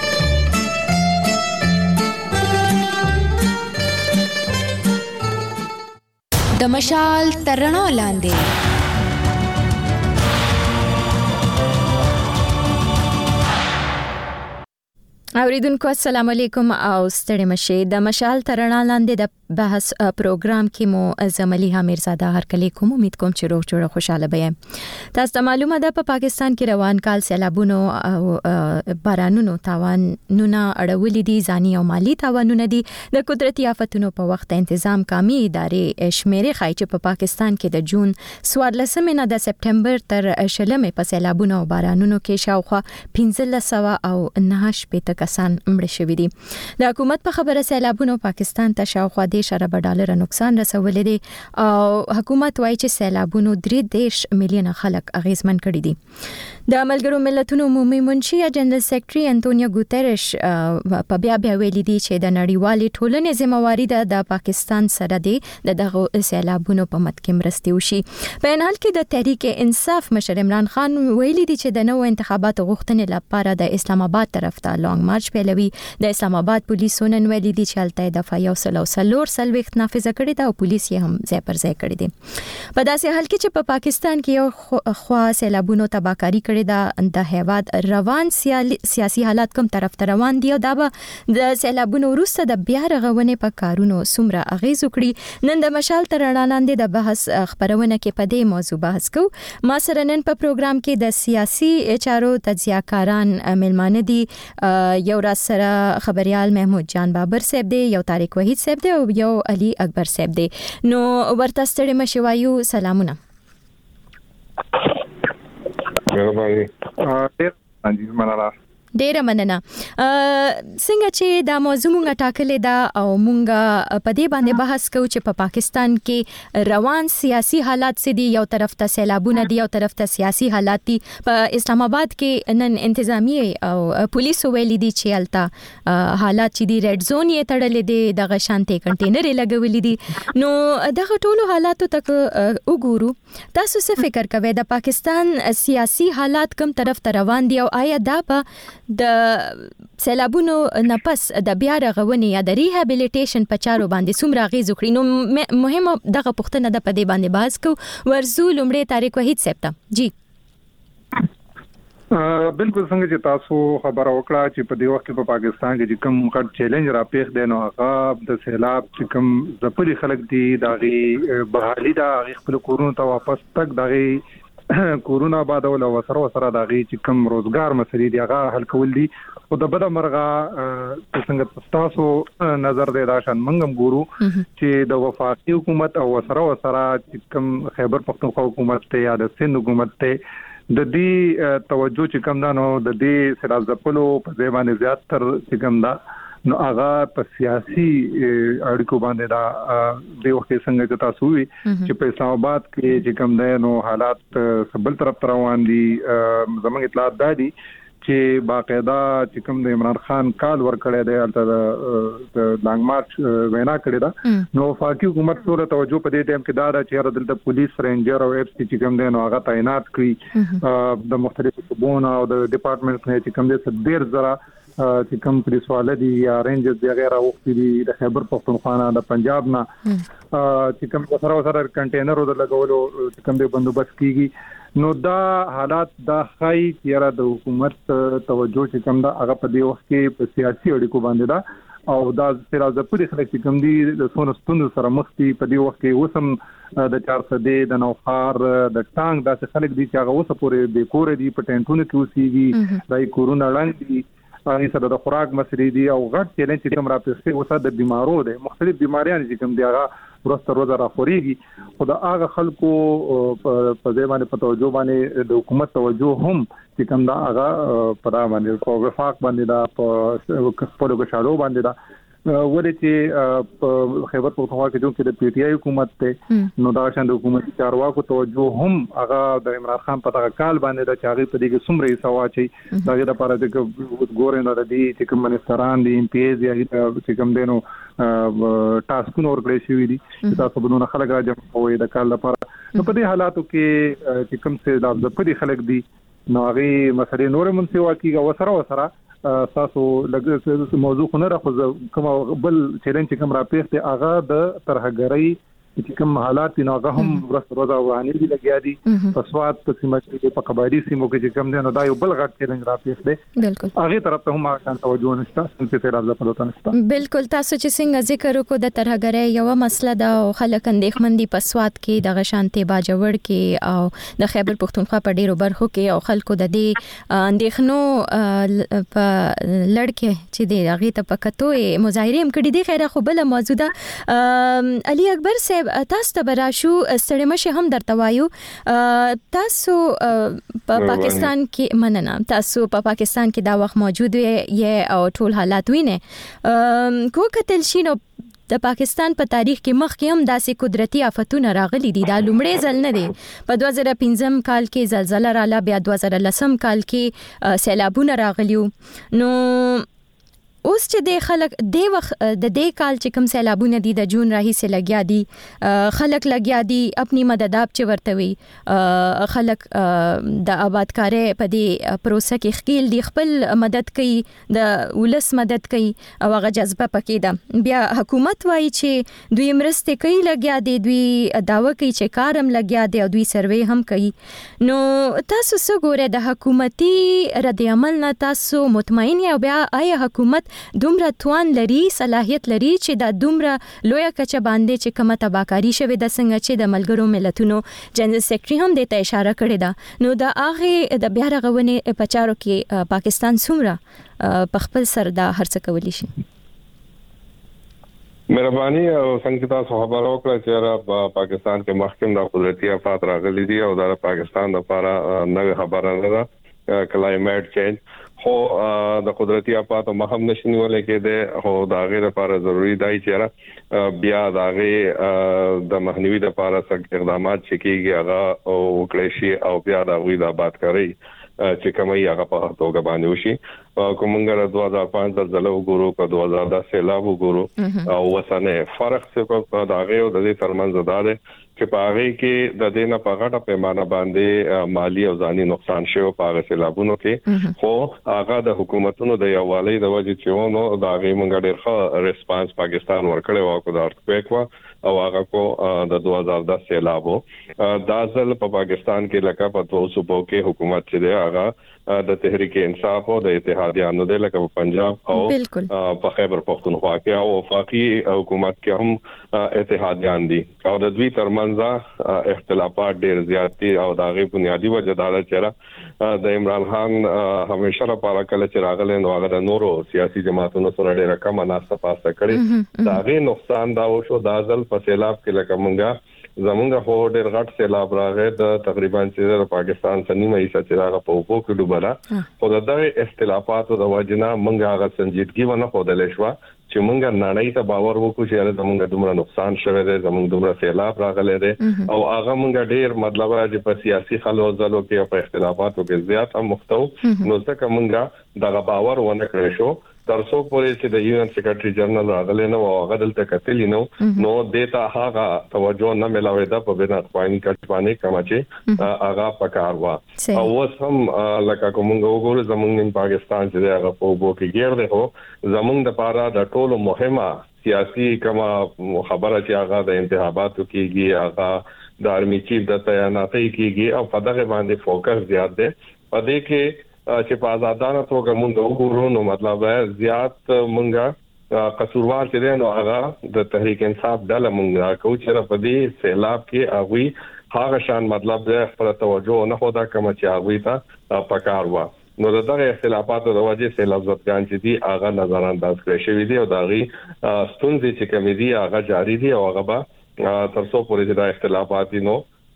د مشال ترڼو لاندې اوریدونکو السلام علیکم او ستړي مشه. د مشال ترڼا لاندې د بحث پروګرام کې مو زملیحه میرزاده هر کلی کوم. امید کوم چې روغ جوړ خوشاله بیم. تاسو ته معلومه ده په پا پاکستان کې روان کال سیلابونو او بارانونو تاوانونه اړولې دي، ځاني او مالی تاوانونه دي. د قدرتي آفتونو په وخت تنظیم کامي ادارې شمیرې خای چې په پا پاکستان کې د جون څوارلسمې نه د سپټمبر تر شلمې په سیلابونو او بارانونو کې شاوخوا پنځه سوه او نه شپږ کسان مړ شوي دي. د حکومت په خبره سیلابونو پاکستان ته شاوخوا دیش ارب ډالر نقصان رسولې دي او حکومت وایي چې سیلابونو درې دیش میلیونه خلک اغیزمن کړي دي. د ملګرو ملتونو عمومي منشي یا جنرال سیکریټري انټونیو ګوتریش په بیا بیا ویلي دي چې د نړیوالې ټولنې ذمہواری ده د پاکستان سره دی د دغه سیلابونو په مد کې مرستې وشي. په حال کې د تحریک انصاف مشر عمران خان ویلي دي چې د نوو انتخاباتو غوښتنې لپاره د اسلام آباد طرف ته لانګ مارچ پیلوي. د اسلام آباد پولیسو نن ویلي دي چې الته د فایو سلو سلور سلويخت نافذ کړي دا او پولیس یې هم ځای پر ځای کړي دي. په داسې حال کې چې په پاکستان کې یو خوا سیلابونو تباکاری کړي دا د هیواد روان سیاسي حالات کوم طرف ته روان دي او دا به د سیلابونو وروسته د بیا رغونې په کارونو څومره اغیز وکړي. نن د مشال ترڼا لاندې د بحث خبرونه کې په دې موضوع بحث کوو. ما سره نن په پروګرام کې د سیاسي چارو تجزیه‌کاران ملمانه دي. یو را سره خبريال محمود جان بابر صاحب دی، یو طارق وحید صاحب دی او یو علي اکبر صاحب دی. نو ورته ستړي مشوایو سلامونه. مهرباني. ډیر انجیز مننه. ډیره مننه. څنګه چې دا موضوع مونږه ټاکلې ده او مونږه په دې باندې بحث کوو چې په پا پاکستان کې روان سیاسي حالات سي دي، یو طرف ته سیلابونه دي، یو طرف ته سیاسي حالات دي. په اسلام آباد کې نن انتظامی او پولیس ویلي دي چې الته حالات چې دي ریډ زون یې تړلې دي، دغه شانتي کنټینر لګولې دي. نو دغه ټولو حالاتو تک وګورو. تاسو څه فکر کوئ د پاکستان سیاسي حالات کوم طرف ته روان دي او آیا دا په د سیلابونو نفس د بیا رغونې یا د ریهابیلیټیشن په چارو باندې څومره اغیز وکړي؟ نو مهمه دغه پوښتنه د پدې باندې بحث کوو. ورزو لومړی طارق وحید صاحب ته. جی بالکل څنګه چې تاسو خبره وکړه چې په دې وخت کې په پاکستان کې کوم غټ چیلنج را پیښ دی نو هغه د سیلاب چې کوم ځپلي خلک دي دغه بحالي د خپل کورونو ته واپس تک دغه کورونا بعد او سره سره دغه چې کوم روزګار مسلې دی هغه حل کول دي. او د بده مرغه څنګه تاسو نظر دی دا شان منګم ګورو چې د وفاقي حکومت او سره سره چې کوم خیبر پختونخوا حکومت ته یا د سند حکومت ته د دې توجه چې کوم دا نو د دې سره ځپلو په ځای باندې زیات تر چې کوم دا نو هغه په سیاسي اړیکو باندې دا د وخت څنګه چې تاسو وی چې په اسلام آباد کې چې کوم دی نو حالات سبل طرف روان دي. زموږ اطلاعات دا دي چې باقاعده چې کوم د عمران خان کال ور کړی دی البته د لانګ مارچ وینا کړی دا نو وفاقي حکومت سره توجه په دې ټیم کې دا چې دلته پولیس رینجر او اف سی چې کوم دی نو هغه تعینات کړی د مختلفو صوبونو او د ډپارټمنټ نه چې کوم دی ډیر زره چې کوم پولیس والے دي یا رینجرز دی غیره وخت دي د خیبر پختونخوا نه د پنجاب نه چې کوم سره سره کنټینر ود لګولو چې کوم دی بندوبست کیږي نو دا حالات دا خای چې د حکومت توجه چې کوم دا هغه په دې وخت کې په سیاسي اړیکو باندې دا او دا سره د پوری خلک چې کوم دي د سونو ستوند سره مخ دي په دې وخت کې وسم د چار سده د نوخار د ټانګ داسې خلک دي چې هغه وسه پورې د کور دي په ټینټونو کې اوسېږي دای کورونا لاندې هغه سره د خوراک مسلې دي او غټ چیلنج چې کوم راپېښې وسه د بیمارو دي مختلف بیماریاں چې کوم دي هغه ورسته روزه راخوريږي خو دا هغه خلکو په ځای باندې په توجه باندې د حکومت توجه هم چې کوم دا هغه په دا باندې په وفاق باندې دا په خپل غشالو باندې دا ولې چې په خیبر پختونخوا کې چې د پی ټ آی حکومت ته نو دا شان د حکومت چارواکو توجه هم هغه د عمران خان په تاګه کال باندې د چاغي په دې کې سمري سواچي دا د لپاره د ګورنر د دې چې کوم منستران دي ام پی ایز یا چې کوم دینو ټاسکونه ورکړي شوی دي تاسو بدون خلک راځي په د کال لپاره نو په دې حالاتو کې چې کوم څه د ځپدي خلک دي نو هغه مسلې نور منسي واکیږي وسره وسره تاسو لږ موضوع خو نه راخو کوم بل چیلنج کوم را پیښته هغه د ترهګرۍ چې کوم حالات نو هغه هم ورسره روزه وانه دي لګیا دي په سواد په سیمه کې په قبایلی سیمو کې چې کوم دي نو دا یو بل غټ چیلنج را پیښته بالکل هغه طرف ته هم کان توجه نشته چې تیر افضل پلوته نشته بالکل تاسو چې څنګه ذکر وکړو د ترهګرۍ یو مسله ده خلک اندېښمن دي په سواد کې د غشانتي باجوړ کې او د خیبر پختونخوا په ډیرو برخو کې او خلکو د دې اندېښنو په لړکه چې دی هغه ته پکتوې مظاهره هم کړې دي خیره خو بل موجوده علي اکبر صاحب تاسو ته براشو ستړي مشه هم درته وایو تاسو په پاکستان کې مننه تاسو په پاکستان کې دا وخت موجود یې او ټول حالات وینه کو کتل شینو د پاکستان په تاریخ کې مخکې هم داسې قدرتي آفتونه راغلي دي دا لومړی ځل نه دی په دوه زره پنځم کال کې زلزلہ رااله بیا دوه زره لسم کال کې سیلابونه راغلیو نو اوس چې د خلک د وخت د دې کال چې کوم سیلابونه دي د جون راهي سه لګیا دي خلک لګیا دي خپل مدداب چې ورتوي خلک د آبادکاري په دې پروسه کې خپل دي خپل مدد کوي د ولس مدد کوي او هغه جذبه پکې ده بیا حکومت وایي چې دوی مرسته کوي لګیا دي دوی داوا کوي چې کارم لګیا دي او دوی سروي هم کوي نو تاسو څه ګوره د حکومتي رد عمل نه تاسو مطمئن یا بیا آیا حکومت دومره توان لري صلاحیت لري چې دا دومره لوی کچه باندې چې کومه تباکاری شوه د څنګه چې د ملګرو ملتونو جنرال سیکریټري هم د ته اشاره کړې ده نو دا هغه د بیا رغونې په چارو کې پاکستان څومره په خپل سر دا هرڅه کولی شي مهرباني او څنګه تاسو خبرو کړئ چې پاکستان کې محکم د قدرتي افات راغلي دي او د پاکستان لپاره نوې خبره نه ده کلایمټ چینج خو د قدرتي افات مهم نشنیول کې ده خو دا غیر لپاره ضروری دی چې بیا دا غي د مخنیوي لپاره څنګه اقدامات شکیږي هغه او کلیشي او بیا دا غوي د آباد کوي چې کومي هغه په توګه باندې وشي کومنګره دوه هزار پنځه زلزلہ وګورو په دوه هزار دس سیلاب وګورو او وسنه فرق څه په دا غي او د دې ترمنځ دا ده چې په هغه کې د دې نه په غټه پیمانه باندې مالی او ځاني نقصان شوی په هغه سیلابونو کې خو هغه د حکومتونو د یووالي د وجې چې ونو دا غي مونږ ډېر ښه ریسپانس پاکستان ورکړی و کو د ارتکویک و او هغه کو د دوه هزار دس سیلابو دا ځل په پاکستان کې لکه په دوه صوبو کې حکومت چې دی هغه د تحریک انصاف او د اتحادیانو د لکه په پنجاب او په خیبر پختونخوا کې او وفاقي حکومت کې هم اتحادیان دي او د دوی ترمنځ اختلافات ډېر زیات دي او دا غي بنیادی وجه دا چې د عمران خان همیشه لپاره کله چې راغله نو هغه د نورو سیاسي جماعتونو سره ډېر کم ناسته پاسته کړي دا غي نقصان دا وشو دا ځل په سیلاب کې لکه مونږه زمونږ هو ډېر غټ سیلاب راغی د تقریبا چې د پاکستان سنیمه یې چې راغله په اوبو کې ډوبله خو د دغه اختلافاتو د وجنه مونږه هغه سنجیدګي ونه خودلې شو چې مونږه نړۍ ته باور وکړو چې زمونږ دومره نقصان شوه دی زمونږ دومره سیلاب راغلی دی او هغه مونږه ډېر مطلب چې په سیاسي خلو ځلو کې په اختلافاتو کې زیات هم مختو نو ځکه مونږه دغه باور ونه کړی شو ترڅو پورې چې د یو ان سیکریټري جنرال راغلی نو هغه دلته کتلی نو نو دیتا هغه توجه نه ملاوي دا په بنا خواني کټوانه کما چې هغه پکار وا او اوس هم لکه کومه وګورئ زمونږ په پاکستان چې هغه په وبو کې ګیر دی هو زمونږ د پاره د ټولو مهمه سیاسي کما خبره چې هغه د انتخاباتو کېږي هغه د آرمي چیف د تعیناتي کېږي او په دغه باندې فوکس زیات دی په دې کې چې په آزادانه توګه مونږ وګورو نو مطلب زیات مونږه قصوروار چې دی نو هغه د تحریک انصاف ډله مونږه کو چې په دې سیلاب کې هغه هغه شان مطلب د خپل توجه نه هودا کوم چې هغه ته پکار و نو دغه اختلافاتو د وجې سیلاب ځدګان چې دی هغه نظر انداز کړی شوی دی او دغه ستونزې چې کوم دي هغه جاری دي او هغه به ترڅو پورې د اختلافات نو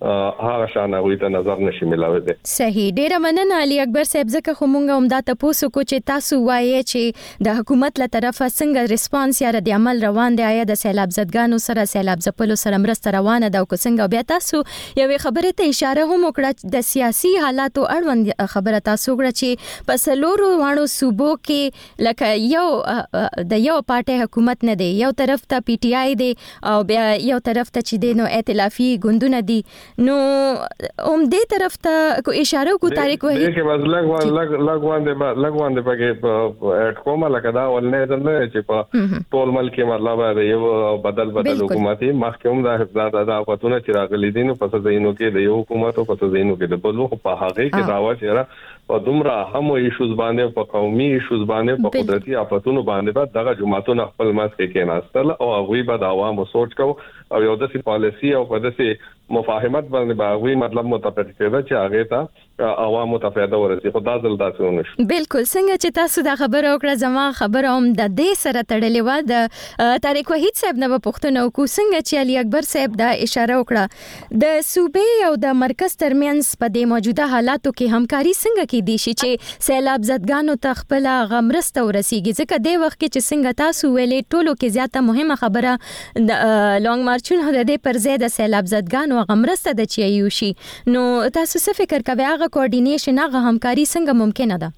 هغه شان غوي ته نظر نشي ملاوي دي. صحیح. ډیره مننه علي اکبر صاحب. ځکه خو مونږه عمده تاسو کو چې تاسو وایي چې د حکومت له طرفه څنګه ریسپانس یا د عمل روان دی، آیا د سیلاب زدګانو سره سیلاب ځپلو سره مرسته روانه ده او څنګه. بیا تاسو یو خبره ته اشاره هم وکړه د سیاسي حالاتو اړوند خبره تاسو وکړه چې په سلورو وانو صوبو کې لکه یو د یو پارټي حکومت نه دی، یو طرف ته پی ټی آی دی او بیا یو طرف ته چې دینو ائتلافي ګوندونه دي. نو هم دې طرف ته کو اشاره کو تاریخ وایي دغه بس لګ لګ لګ باندې لګ باندې پکې اټ کومه لکه دا ولنه نه چې په ټول ملک مطلب دی یو بدل بدل حکومتي مخکوم دا حفاظت دا پتونه چې راغلي دي نو پس دینو کې د یو حکومت او پس دینو کې د بلو په هغه کې داوا چې په دومره هم ایشوز باندې په قومي ایشوز باندې په قدرتي اپاتونو باندې بعد دغه جماعتونو خپل ماس کې کېناستل او هغه به د عوامو سوچ کو او یو د پالیسی او په داسې مفاهمت باندې باغوي مطلب متفق کېده چې هغه ته عوامو ته فائدہ ورسي. خدای دې تاسو ونشي. بالکل څنګه چې تاسو دا خبره وکړه زما خبره هم د دې سره تړلې و. د طارق وحید صاحب نه پوښتنه وکړو څنګه چې علي اکبر صاحب دا اشاره وکړه د صوبې او د مرکز ترمنځ په دې موجوده حالاتو کې همکاري څنګه کې دي شي چې سیلاب زدګانو ته خپل غمرسته ورسیږي. ځکه د وخت کې چې څنګه تاسو ویلې ټولو کې زیاته مهمه خبره د لونګ مارچون هدا د پر ضد سیلاب زدګانو غمرسته د چي یو شي. نو تاسو څه فکر کوئ هغه کوارډینیشن هغه همکاري څنګه ممکنه ده؟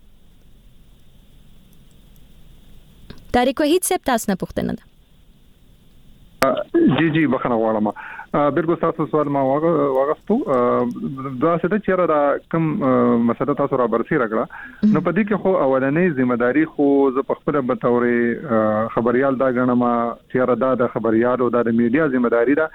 طارق وحید صاحب تاسو نه پوښتنه ده. جی جی بخنه غواړم. بالکل تاسو سوال ما واغستو دا څه د چیرې دا کم مسله تاسو را برسي راغله. نو په دې کې خو اولنې ځمېداري خو ز په خپل به تورې خبريال دا غنما چیرې دا د خبريالو دا د میډیا ځمېداري ده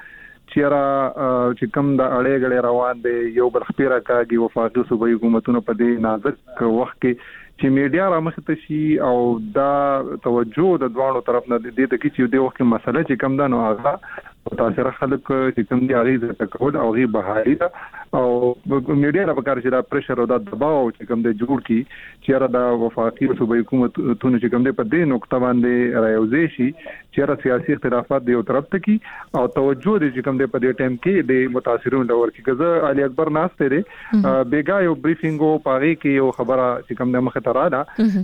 چیرې چې کم د اړې غړې روان دي یو بل خبره کوي وفاقي صوبایي حکومتونو په دې نازک وخت کې چې میډیا را مخ ته شي او دا توجه د دوانو طرف نه دي ته چې د وخت مسله چې کم ده نو هغه متاثر خلک چې کم دي هغه ته کول او غي بهاري ده او میډیا را پکار چې دا پریشر او دا دباو چې کم دي جوړ کی چې دا وفاقي صوبایي حکومتونو چې کم دي په دې نقطه باندې رايوځي شي چې سیاسي اختلافات دی او طرف ته کی او توجه دي چې کم دي په دې ټیم کې د متاثرونو لور کې کزه علي اکبر ناشته لري بیګا یو بریفینګ او پاره کې یو خبره چې کم د مخ ته را ده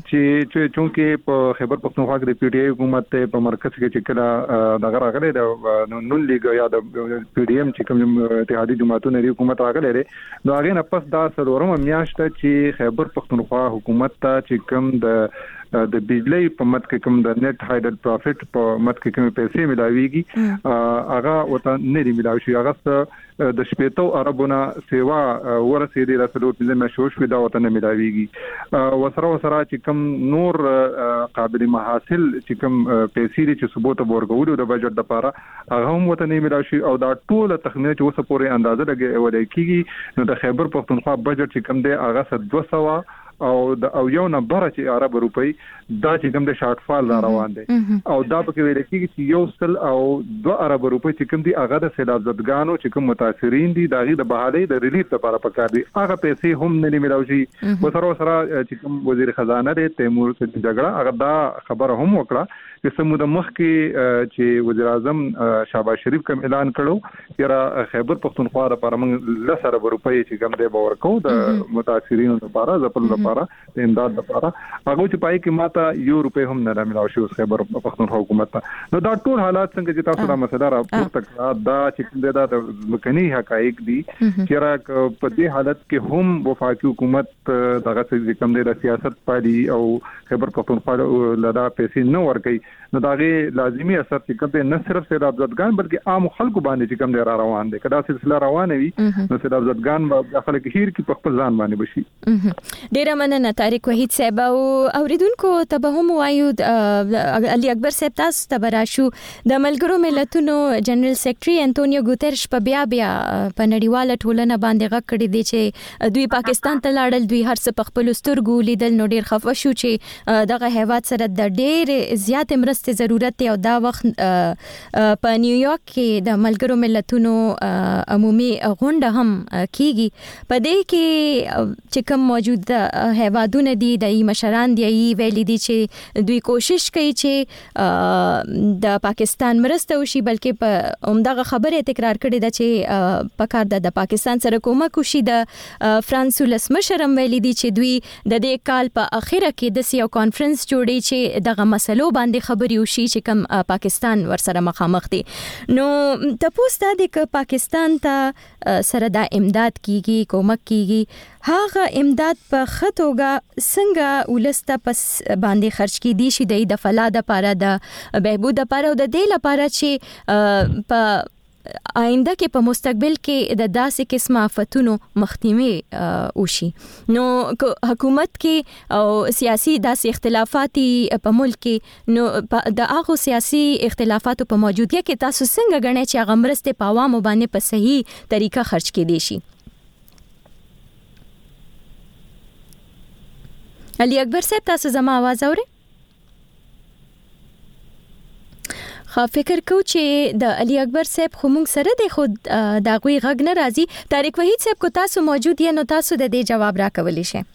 چې چونکه په خیبر پختونخوا کې د پی ټی آی حکومت په مرکز کې چې کله دغه راغلي د نون لیگ یا د پی ډی ایم چې کوم اتحادیه جماعتونو لري حکومت راغلي لري نو هغه نه پس دا سلورم میاشت چې خیبر پختونخوا حکومت ته چې کوم د د بجلی په مت کې کوم د نت هایډل پروفټ په مت کې کوم پیسې ملاويږي هغه وته نه دی ملاوي شي. هغه د شپېتو عربونه سیوا ورسېدي رسلو په مشوش په دا وته نه ملاويږي. وسره وسره چې کوم نور قابل محاصل چې کوم پیسې چې ثبوت ورغولو د بجټ لپاره هغه هم وته نه ملاوي شي او دا ټول تخمینه چې وسه پورې اندازه لګي ولې کیږي نو د خیبر پختونخوا بجټ چې کوم دی هغه دوه سوه او د او یو نمبر چې عرب روپی دا چې کوم د شارټ فال را روان دي او دا پکې ویل کېږي چې یو سل او دوه عرب روپی چې کوم دي هغه د سیلاب زدګانو چې کوم متاثرین دي دغه د بحالي د ریلیف لپاره پکار دي هغه پیسې هم نه ملوي. وسره وسره چې کوم وزیر خزانه دی تیمور سید جګړه هغه دا خبره هم وکړه چې سمود مخ کې چې وزیر اعظم شهباز شریف کوم اعلان کړو چې خیبر پختونخوا لپاره موږ لسره روپی چې کوم دی باور کوو د متاثرینو لپاره ځپل لپاره د امداد لپاره هغه چې پای کې ماته یو روپی هم نه ملاوي شو خیبر پختونخوا حکومت ته. نو دا ټول حالات څنګه چې تاسو دا مسله راپورته کړه دا چې کوم دی دا د مکني حقایق دي چې را په دې حالت کې هم وفاقي حکومت دغه چې کوم دی د سیاست پالي او خیبر پختونخوا لدا پیسې نه ورکړي نو داغه لازمي اثر چې کوم دی نه صرف سیلاب زدګان بلکې عام خلکو باندې چې کوم دی را روان دي کدا سلسله روانه وي نو سیلاب زدګان به خلک هیر کې په خپل ځان باندې بشي. ډیر مننه طارق وحید صاحب او اوریدونکو ته به هم وایو علي اکبر صاحب تاسو ته براشو د ملګرو ملتونو جنرال سیکریټري انټونیو ګوتریش په بیا بیا په نړیواله ټولنه باندې غږ کړی دی چې دوی پاکستان ته لاړل دوی هر څه په خپل سترګو لیدل نو ډیر خفه شو چې دغه هیواد سره د ډیر زیات مرسته ضرورت دی او دا وخت په نیویارک کې د ملګرو ملتونو عمومي غونډه هم کیږي په دې کې چې کوم موجوده هیوادونه دي د مشران دی ویلي دي چې دوی کوشش کوي چې د پاکستان مرسته وشي، بلکې په همدغه خبره تکرار کړې ده چې په کار د پاکستان سره کومک وشي. د فرانس ولسمشر هم ویلي دي چې دوی د دې کال په اخره کې د یو کانفرنس جوړي چې دغه مسلو باندې خبري وشي چې کوم پاکستان ورسره مخامخ دي. نو تاسو ته د پاکستان ته سره د امداد کیږي، کومک کیږي، هغه امداد په خطوګه څنګه ولسته پس باندې خرج کی دي شي د فلاح د لپاره، د بهبود لپاره او د دې لپاره چې په آینده کې په مستقبل کې د داسې قسمه آفتونو مخنیوي وشي. نو حکومت کې او سیاسي داسې اختلافاتي په ملک کې، نو د هغه سیاسي اختلافاتو په موجودګۍ کې تاسو څنګه غواړئ چې هغه مرسته په عوامو باندې په صحیح طریقه خرج کړي شي؟ علي اکبر صاحب تاسو زما आवाज اورئ؟ خو فکر کو چې د علي اکبر صاحب خو موږ سره د خود د غوي غږ نه راځي. طارق وحید صاحب کو تاسو موجود یې نو تاسو د دې جواب راکولی شئ.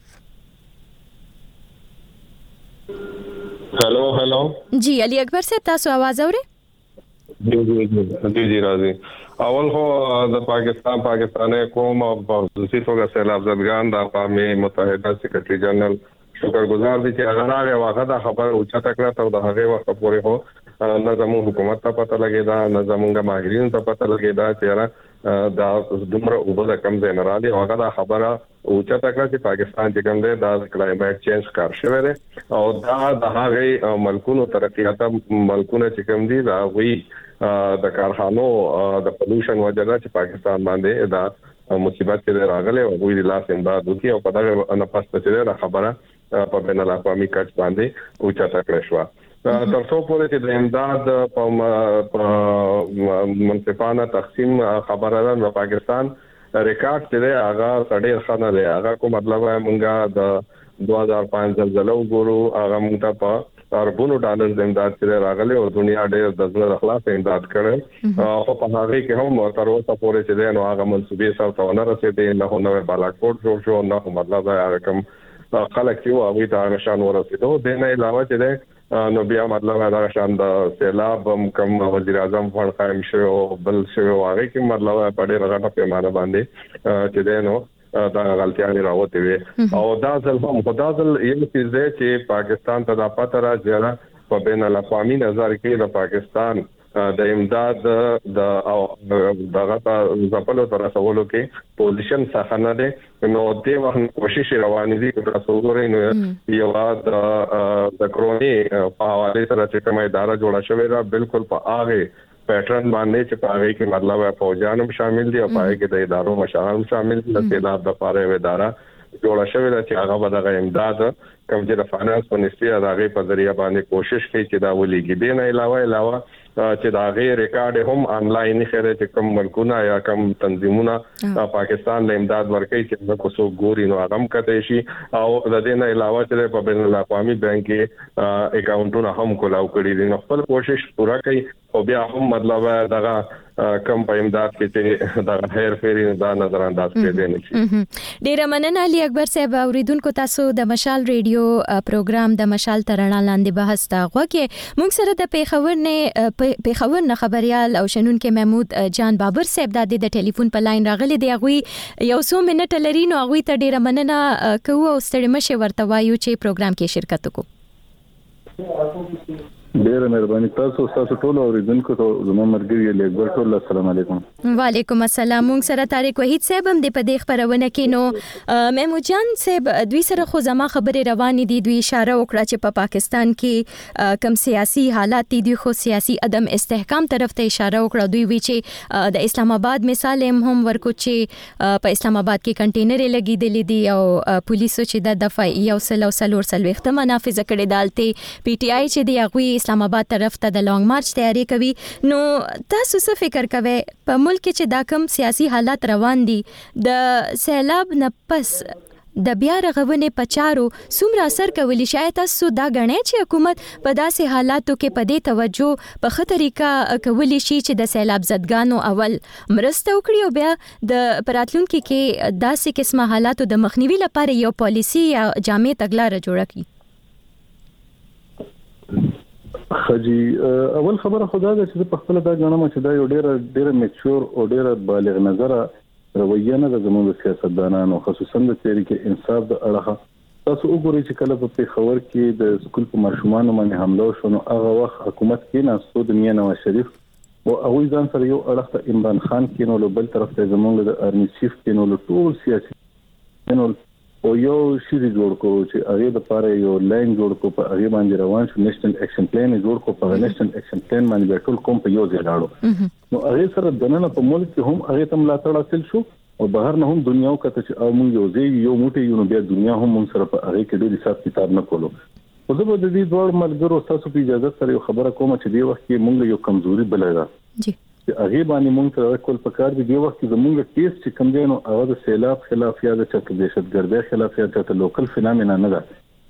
هلو هلو جی علي اکبر صاحب تاسو आवाज اورئ؟ جی جی جی جی راځي. اول خو د پاکستان پاکستاني قوم او خصوصي توګه سیلاب زدگان د اقوام متحده سیکریټري جنرال شکرګزار دي چې هغه هغه وخت د خبر اوچا تکړه ته د هغه وخت پورې هو نه زموږ حکومت ته پته لګیدا، نه زموږ ماهرین ته پته لګیدا چې دا دومره وبله کم ځای نه راځي. هغه دا خبره اوچا تکړه چې پاکستان چې کوم دی دا کلایمټ چینج کار شوی دی او دا د هغه ملکونو ترقیات ملکونه چې کوم دي دا وی د کارخانو د پولوشن وجه چې پاکستان باندې دا مصیبت کې راغله او وی د لاس امداد وکي او په دغه نه پاسته چې دا خبره په بین الاقوامي کچ باندې اوچا تکړه شو. ترڅو پورې چې د امداد په منصفانه تقسیم خبره ده د پاکستان ریکارډ چې هغه ډېر ښه دی. هغه کوم مطلب مونږه د دوه هزار پنځه زلزلې وګورو، هغه مونږ ته په اربونو ډالر د امداد چې راغلي او دنیا ډېر د زړه خلاص امداد کړي او په هغه کې هم تر اوسه پورې چې نو هغه منسوبې سره ته نه رسیدي، نه نو بالاکوټ جوړ شو، نه مطلب هغه کوم خلک چې هغه ته نشان ورسېدو. د نه علاوه چې نو بیا مطلب دا شان د سیلاب کم وزیر اعظم فن قائم شو بل شو هغه کې مطلب په ډېر غټه پیمانه باندې چې دینو دا غلطیاں راوته وي او دا ځل هم خدا ځل یو څه دی چې پاکستان ته د پاتره راځي په بین الاقوامي نظر کې د پاکستان د امداد د او دغه ځپلو تر رسولو کې پوزیشن څخه نه دی. نو د وخت کوشش روانې دي چې تاسو ګورئ نو یو د د کرونی په حواله سره چې کومه اداره جوړه شوې ده بالکل په هغه پیټرن باندې چې په هغه کې مطلب فوجان هم شامل دي او په هغه کې د ادارو مشران شامل دي. د سیلاب د پاره اداره جوړه شوې ده چې هغه به د امداد کوم چې د فاینانس منیسټری هغه په ذریعہ باندې کوشش کوي چې دا ولېږي. دې نه علاوه علاوه چې دا غیر ریکارډ هم انلاین خره چې کوم ملکونه یا کوم تنظیمونه پاکستان له امداد ورکړي چې کو سو ګوري نو هغه کته شي او د دې نه علاوه چې په بین الاقوامي بانک کې اکاونټونه هم کولاو کړی دي. نو خپل کوشش پورا کوي او بیا هم مطلب دغه کم په امداد کې چې دا هیر فیری دا نظر انداز کې دي نشي. ډیر مننه علي اکبر صاحب. اوریدونکو تاسو د مشال ریډیو پروګرام د مشال ترڼا لاندې بحث تا غوکه موږ سره د پیښور نه پیښور نه خبريال او شنونکو محمود جان بابر صاحب د د ټلیفون په لاین راغلي دی. غوي یو څو منټ لري نو غوي ته ډیر مننه کوو او ستړي مشه ورته وایو چې پروګرام کې شرکت وکړو. ډیره مهرباني تاسو تاسو ټول اوریدونکو ته زموږ مرګي لیکبر ټول السلام علیکم. وعلیکم السلام. موږ سره طارق وحید صاحب هم د پدې خبرونه کې نو محمود جان صاحب دوی سره خو زما خبره روانې دي. دوی اشاره وکړه چې په پا پاکستان کې کم سیاسي حالات دي خو سیاسي عدم استحکام طرف ته اشاره وکړه. دوی وی چې د اسلام آباد مثال هم ورکو چې په اسلام آباد کې کنټینر لګیدلې دي او پولیسو چې د دفاع یو سل او سلور سل وخت منافذ کړي دالته پی ټی آی چې دی هغه اسلام آباد طرف ته د لانګ مارچ تیاری کوي. نو تاسو څه فکر کوئ په ملک کې چې دا کوم سیاسي حالات روان دي د سیلاب نه پس د بیا رغونې پچارو څومره اثر کولی شي؟ تاسو دا غنئ چې حکومت په داسې حالاتو کې په دې توجه په ښه طریقه کولی شي چې د سیلاب زدګانو اول مرسته وکړي او بیا د پراتلونکو کې داسې قسمه حالاتو د مخنیوي لپاره یو پالیسی یا جامع تګلارې جوړه کړي؟ خجی اول خبره خدا ده چې په خپل دا غنم چې دا یو ډیره ډیره میچور او ډیره بالغ نظر رویه نه د زموږ سیاستدانانو خصوصا د تحریک انصاف د اړه. تاسو وګورئ چې کله په پیښور کې د سکول په ماشومان باندې حمله وشو، هغه وخت حکومت کې ناسو د میاں نواز شریف او هغه ځان سره یو اړه ته عمران خان کې نو بل طرف ته زموږ د ارمی چیف کې نو ټول سیاسي نو او یو شی جوړ کو چې هغه د پاره یو لاین جوړ کو په هغه باندې روان شو، نېشنل اکشن پلان جوړ کو په نېشنل اکشن پلان باندې ټول کوم په یو ځای لاړو. نو هغه سره دننه په ملک کې هم هغه تم لا تړ حاصل شو او بهر نه هم دنیا وکړه چې او موږ یو ځای یو موټي یو بیا دنیا هم موږ سره په هغه کې ډېر حساب کتاب نه کولو. خو زه به د دې ډول ملګرو تاسو په اجازه سره یو خبره کوم چې دی وخت کې موږ یو کمزوري بلایدا جی هغه باندې موږ سره کول پکار دی. دی وخت کې زموږ ټیس چې کم دی نو هغه د سیلاب خلاف یا د چت دهشتګردۍ خلاف یا د لوکل فینامنا نه ده.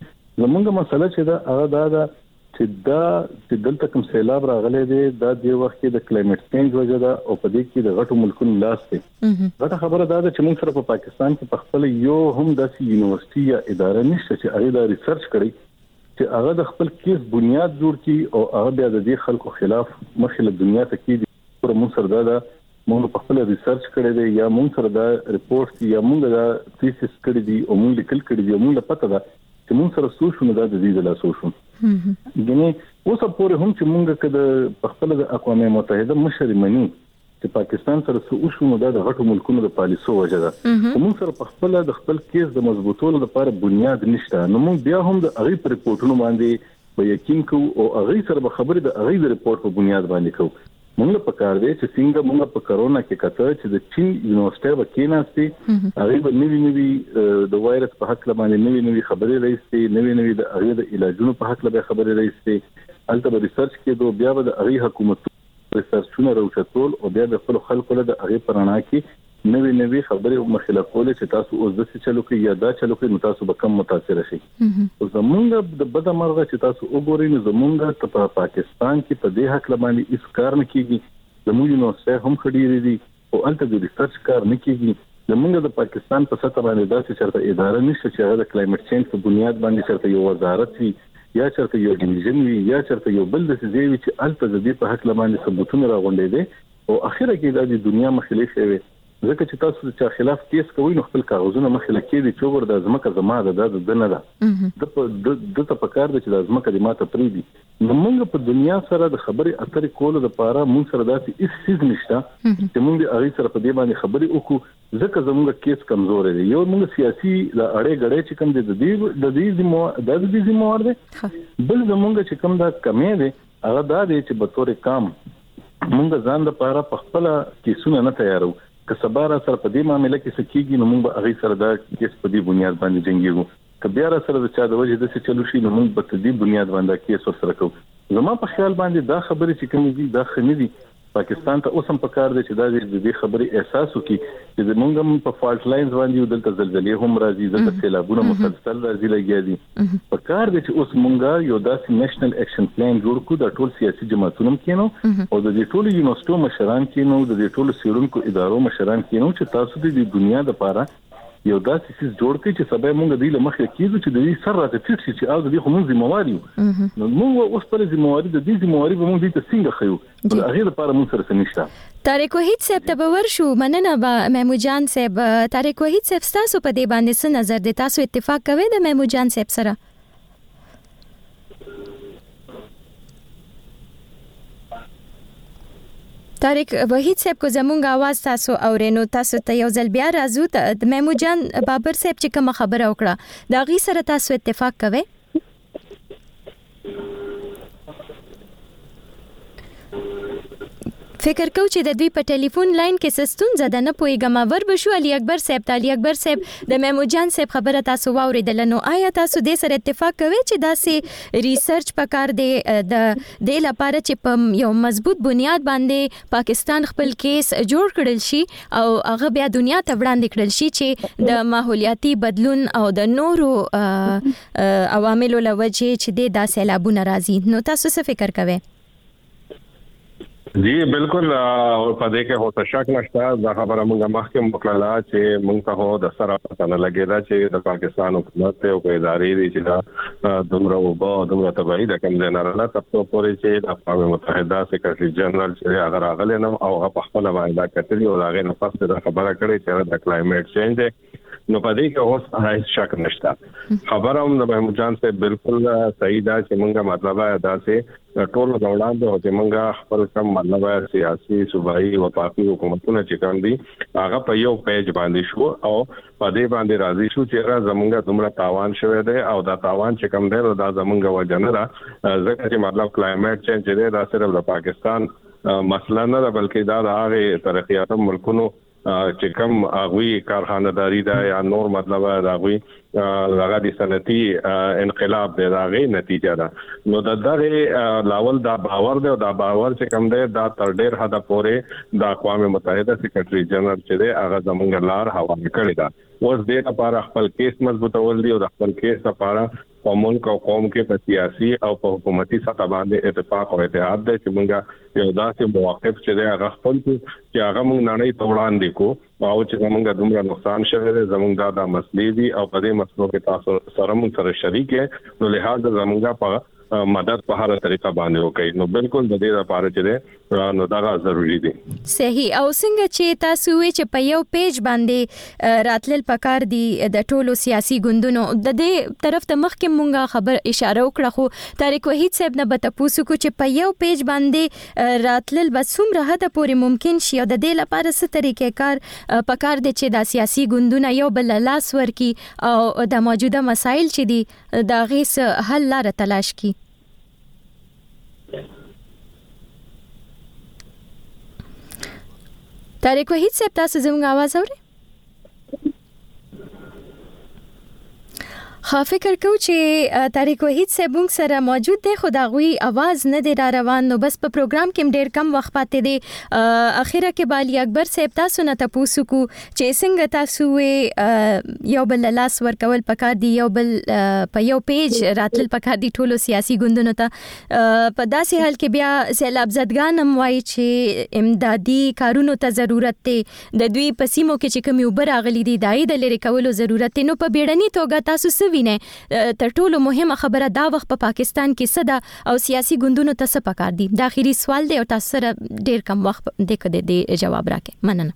زموږ مسله چې دا هغه دا ده چې دا چې دلته کوم سیلاب راغلی دی دا دی وخت کې د کلایمټ چینج وجه ده او په دې کې د غټو ملکونو لاس دی. غټه خبره دا ده چې موږ سره په پاکستان کې په خپل یو هم داسې یونیورسيټي یا اداره نشته چې هغه دا ریسرچ کړي چې هغه د خپل کیس بنیاد جوړ کړي او هغه بیا د دې خلکو خلاف مخله دنیا ته کې پر موږ سره دا ده موږ په خپل ریسرچ کړی دی یا موږ سره دا ریپورت یا موږ دا تھیسس کړی دی او موږ لیکل کړی دی موږ پته ده چې موږ سره څه شو نه دا د دې د لاسو شو. یعنی اوس په هم چې موږ کده په خپل د اقوام متحده مشر منی چې پاکستان سره څه شو نو دا د غټو ملکونو د پالیسو وجه ده. موږ سره په خپل د خپل کیس د مضبوطولو لپاره بنیاد نشته. نو موږ بیا هم د هغه پر ریپورتونو باندې به یقین کوو او هغه سره به خبرې د هغه د ریپورت په بنیاد باندې کوو. موږ په کار دی چې څنګه موږ په کرونا کې کته چې د چین یونیورسيټي وکیناستي هغه به نوی نوی د وایرس په حق باندې نوی نوی خبرې راځي، نوی نوی د هغه د علاجونو په حق به خبرې راځي. البته به ریسرچ کې دوه بیا به د هغه حکومت ریسرچونه راوچتول او بیا د خپل خلکو له هغه پرانا کې نوی نوی خبرې مخاله کول چې تاسو اوس د څه چلو کې یا دا چلو کې نو تاسو به کم متاثر شئ. زمونږ د بده مرغه چې تاسو وګورئ نو زمونږ په پاکستان کې په دې حق باندې هیڅ کار نه کیږي. زموږ نو څه هم خډيري دي او الته د ریسرچ کار نه کیږي. زمونږ د پاکستان په سطح باندې داسې چرته اداره نشته چې هغه د کلایمټ چینج په بنیاد باندې چرته یو وزارت وي یا چرته یو ډیویژن وي یا چرته یو بل د څه وي چې الته د دې په حق باندې ثبوتونه راغونډي دي او اخیره کې د دنیا مخالف شوی. ځکه چې تاسو چې خلاف کیس کوي نو خپل کاغذونه مخاله کې دي چې ور د ازمکه زما ده د دنه ده د د ته په کار دي چې د ازمکه د ماته پری دي. نو موږ په دنیا سره د خبرې اترې کولو لپاره موږ سره داسې هیڅ څه نشته چې موږ هغه سره په دې باندې خبرې وکړو ځکه زموږ کیس کمزور دی. یو موږ سیاسي د اړې غړې چې کوم دي د دې د دې زمو د دې زموار دي بل زموږ چې کوم دا کمې دي هغه دا دي چې به تور کام موږ ځان لپاره په خپل کیسونه نه تیارو. که سبا سره په دې معاملې کې سکیږي نو موږ به هغه سره دا کیس په دې بنیاد باندې جنګیږو. که بیا سره د چا د وجه د څه چلو شي نو موږ به په دې بنیاد باندې کیس ورسره کوو. زما په خیال باندې دا خبرې چې کوم دي دا خني دي. پاکستان ته اوس هم په کار دی چې دا د دې خبرې احساس وکړي چې موږ هم په فالټ لاینز باندې دلته زلزلې هم راځي، دلته سیلابونه مسلسل راځي لګیا دي. په کار دی چې اوس موږ یو داسې نېشنل اکشن پلان جوړ کړو د ټول سیاسي جماعتونو کېنو او د دې ټول یونیورسيټو مشران کېنو د دې ټول سیرونکو ادارو مشران کېنو چې تاسو د دنیا لپاره یو داسې څه جوړ کړئ چې سبا موږ د دې لمخې کېږو چې د دې سر راته ټیټ شي چې او د دې خو موږ ذمہوار یو. نو موږ اوس پر ذمہواری د دې ذمہواری به موږ دې ته څنګه خيو هغه لپاره موږ سره نشته. طارق وحید صاحب ته ورشو مننه به محمود جان صاحب. طارق وحید صاحب تاسو په دې باندې څه نظر دي؟ تاسو اتفاق کوئ د محمود جان صاحب سره؟ طارق وحید صاحب کو زمونږ आवाज تاسو اورینو تاسو ته یو ځل بیا راځو ته محمود جان بابر صاحب چې کوم خبره وکړه دا غي سره تاسو اتفاق کوئ؟ فکر کو چې د دوی په ټلیفون لاین کې سستون زده نه پويګم ور بشو علي اکبر صاحب علي اکبر صاحب د محمود جان صاحب خبره تاسو واوریدل نو آیا تاسو د سره اتفاق کوي چې دا سي ریسرچ پکار دی د د لپاره چې په یو مضبوط بنیاد باندې پاکستان خپل کیس جوړ کړل شي او هغه بیا دنیا ته وړاندې کړل شي چې د ماحولیاتي بدلون او د نورو عواملو لوجه چې د داسې سیلابونه راځي نو تاسو څه فکر کوئ؟ جی بالکل په دې کې هو څه شک نشته دا خبره موږ مخکې وکړه چې موږ ته هو د سره پته نه لګیدا چې د پاکستان حکومت او ادارې دي چې دا دومره وبا دومره تبعید کوم نه راځي تاسو پورې چې د اقوام متحده سیکریټری جنرال چې هغه راغلی نو او په خپل باندې کتلی او هغه نه پاسه د خبره کړې چې د کلایمټ چینج نو په دې کې اوس هیڅ شک نشته خبره هم د محمود جان سے بالکل صحیح ده چې موږ مطلب دا چې ټول غوړان د چې موږ خپل کم مطلب سیاسي صوبایي او پارتي حکومتونه چې کوم دي هغه په یو پیج باندې شو او په دې باندې راضي شو چې را زمونږ دومره تاوان شوه دی او دا تاوان چې کوم دی دا زمونږ وجنه را ځکه چې مطلب کلایمټ چینج دی دا صرف د پاکستان مسله نه ده بلکې دا د هغه ترقیاتو ملکونو چې کوم هغه کارخانه‌داري دا یا نور مطلب راغوي هغه د صنعتي انقلاب دی هغه نتیجه ده نو د دغه لاول دا باور دی او دا باور چې کوم دی دا تر ډیر حد پورې د اقوام متحده سیکریټری جنرال چې دی هغه زمونږ لار حواله کړی دا اوس دې لپاره خپل کیس مضبوطول دي او د خپل کیس لپاره په ملک او قوم کې په سیاسي او په حکومتي سطح باندې اتفاق او اتحاد دی چې موږ یو داسې موقف چې دی هغه خپل چې هغه موږ نړۍ ته وړاندې کو او چې موږ دومره نقصان شوی دی زموږ دا د مسلې دي او په دې مسلو کې تاسو سره موږ سره شریک یې نو لہذا زموږ په مدد په هر طریقه باندې وکړي نو بالکل د دې لپاره چې نو دا ضروری دي صحیح او څنګه چې تاسو وی چې په یو پیج باندې راتلل پکار دي د ټولو سیاسي ګوندونو د دې طرف ته مخکې مونږه خبر اشاره وکړه خو طارق وحید صاحب نه به تاسو کو چې په یو پیج باندې راتلل بس څومره حد پورې ممکن شي او د دې لپاره څه طریقې کار پکار دي چې د سیاسي ګوندونو یو بل لاس ورکي او د موجوده مسایل چې دي دا غیس حل لاره تلاش کی طارق وحید صاحب تاسو زموږ आवाज اورئ خا فکر کو چې طارق وحید صاحب موږ سره موجود دی خو دا غوي आवाज نه دی را روان نو بس په پروګرام کې ډیر کم وخت پاتې دی اخیره کې بالي اکبر صاحب تاسو نه تاسو کو چې څنګه تاسو یو بل لاس ورکول پکار دی یو بل په یو پیج راتل پکار دی ټولو سیاسي ګوندونو ته په داسې حال کې بیا سیلاب زدګان هم وایي چې امدادي کارونو ته ضرورت دی د دوی په سیمو کې چې کوم یو براغلي دی دای د لری کولو ضرورت نو په بیړني توګه تاسو نه تر ټولو مهمه خبره دا وخت په پاکستان کې صدا او سیاسي ګوندونو ته څه پکار دي دا اخیری سوال دی او تاسو سره ډیر کم وخت د کده دی جواب راکې مننه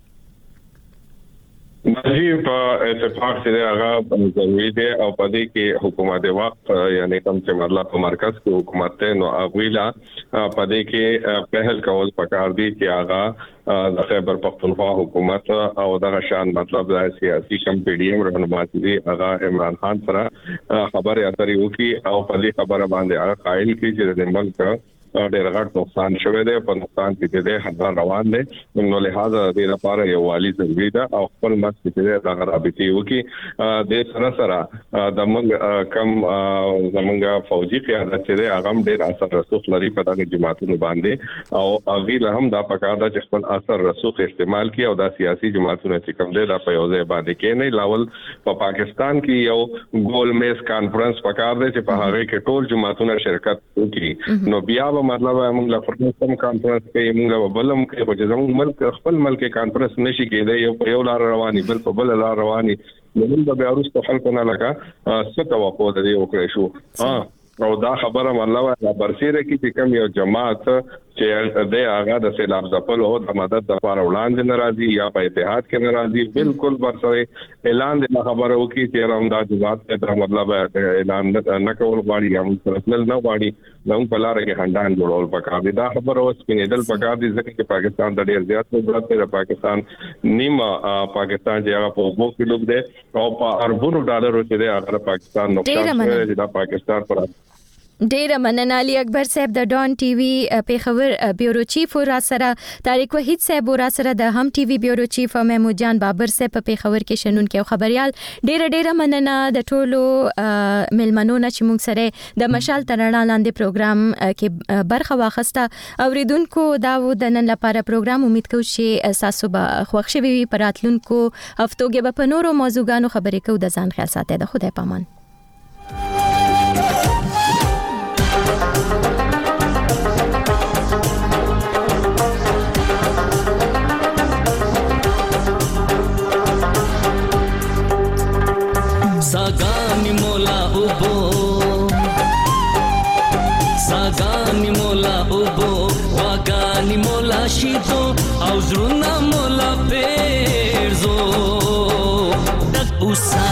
مجھے په اتفاق سره هغه ضروري دی او په دې کې حکومت وقت یعنی کوم چې مطلب په مرکز کې حکومت ته نو اغویلا په دې کې پہل کول پکار دی چې هغه د خیبر پختونخوا حکومت او د شان مطلب د سیاسي کم پی ډی ایم رهنما دي هغه عمران خان سره خبرې اترې وکي او په دې خبره باندې هغه قائل کی چې د ملک ډېر غټ نقصان شوه دی په نقصان کې دې حد روان دي نو لہذا دې لپاره یو والی ضروري ده او خپل مس کې دې رابطي وکي د سره سره د موږ کم زمونږ فوجي قیادت چې هغه ډېر اثر رسوخ لري په دغه جماعتونو باندې او هغه هم دا پکار ده چې خپل اثر رسوخ استعمال کړي او د سیاسي جماعتونو چې کوم دي دا په یو ځای باندې کې نه لاول په پاکستان کې یو ګول میز کانفرنس پکار دی چې په هغه کې ټول جماعتونو شرکت وکړي نو بیا مطلب موږ لا فرنسم کانفرنس کې موږ بلم کې په ځمون ملک خپل ملک کانفرنس نشي کېدای یو په یو لار رواني بل په بل لار رواني موږ به اروسته خلکو نه لکه څه توقع لري وکړي شو ها او دا خبره مطلب برسیره کې چې کوم یو جماعت چې د هغه د سیلاب ځپل او د مدد لپاره وړاندې ناراضي یا په اتحاد کې ناراضي بالکل برسره اعلان د خبره وکي چې راوندا جواب ته مطلب اعلان نه کول غواړي یا پرسنل نه غواړي نو په لار کې هندان جوړول پکار دي دا خبره اوس کې ندل پکار دي ځکه چې پاکستان د ډیر زیات قدرت دی پاکستان نیمه پاکستان چې هغه په وګو کې ډوب دی او په اربونو ډالر چې دی هغه پاکستان نقصان دی دا پاکستان پر ډیر مننه علي اکبر صاحب د ډون ټي وي پیښور بیورو چیف را سره طارق وحید صاحب را سره د هم ټي وي بیورو چیف محمود جان بابر صاحب په پیښور کې شنن کې خبريال ډیر ډیر مننه د ټولو ملمنو نه چې موږ سره د مشال ترڼا لاندې پروګرام کې برخه واخسته اوریدونکو دا و د نن لپاره پروګرام امید کوم چې تاسو به خوښ شوي پراتلونکو هفتو کې په نورو موضوعګانو خبرې کوو د ځان خیال ساتئ د خدای پامان. सागानी मोला उबो सागानी मोला उबो वागानी मोला शीतो आउजरुना मोला पेरजो दक उसा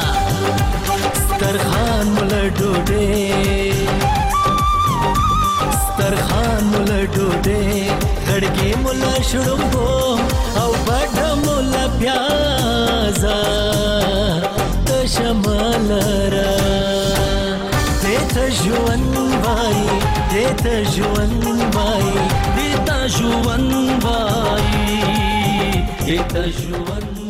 स्तरखान मोला डोडे स्तरखान मोला डोडे गड़गे मोला शुड़ुंगो औ बड़ा मोला प्याजा शमलरा देता जुवन बाई देता जुवन बाई देता जुवन बाई देता जुवन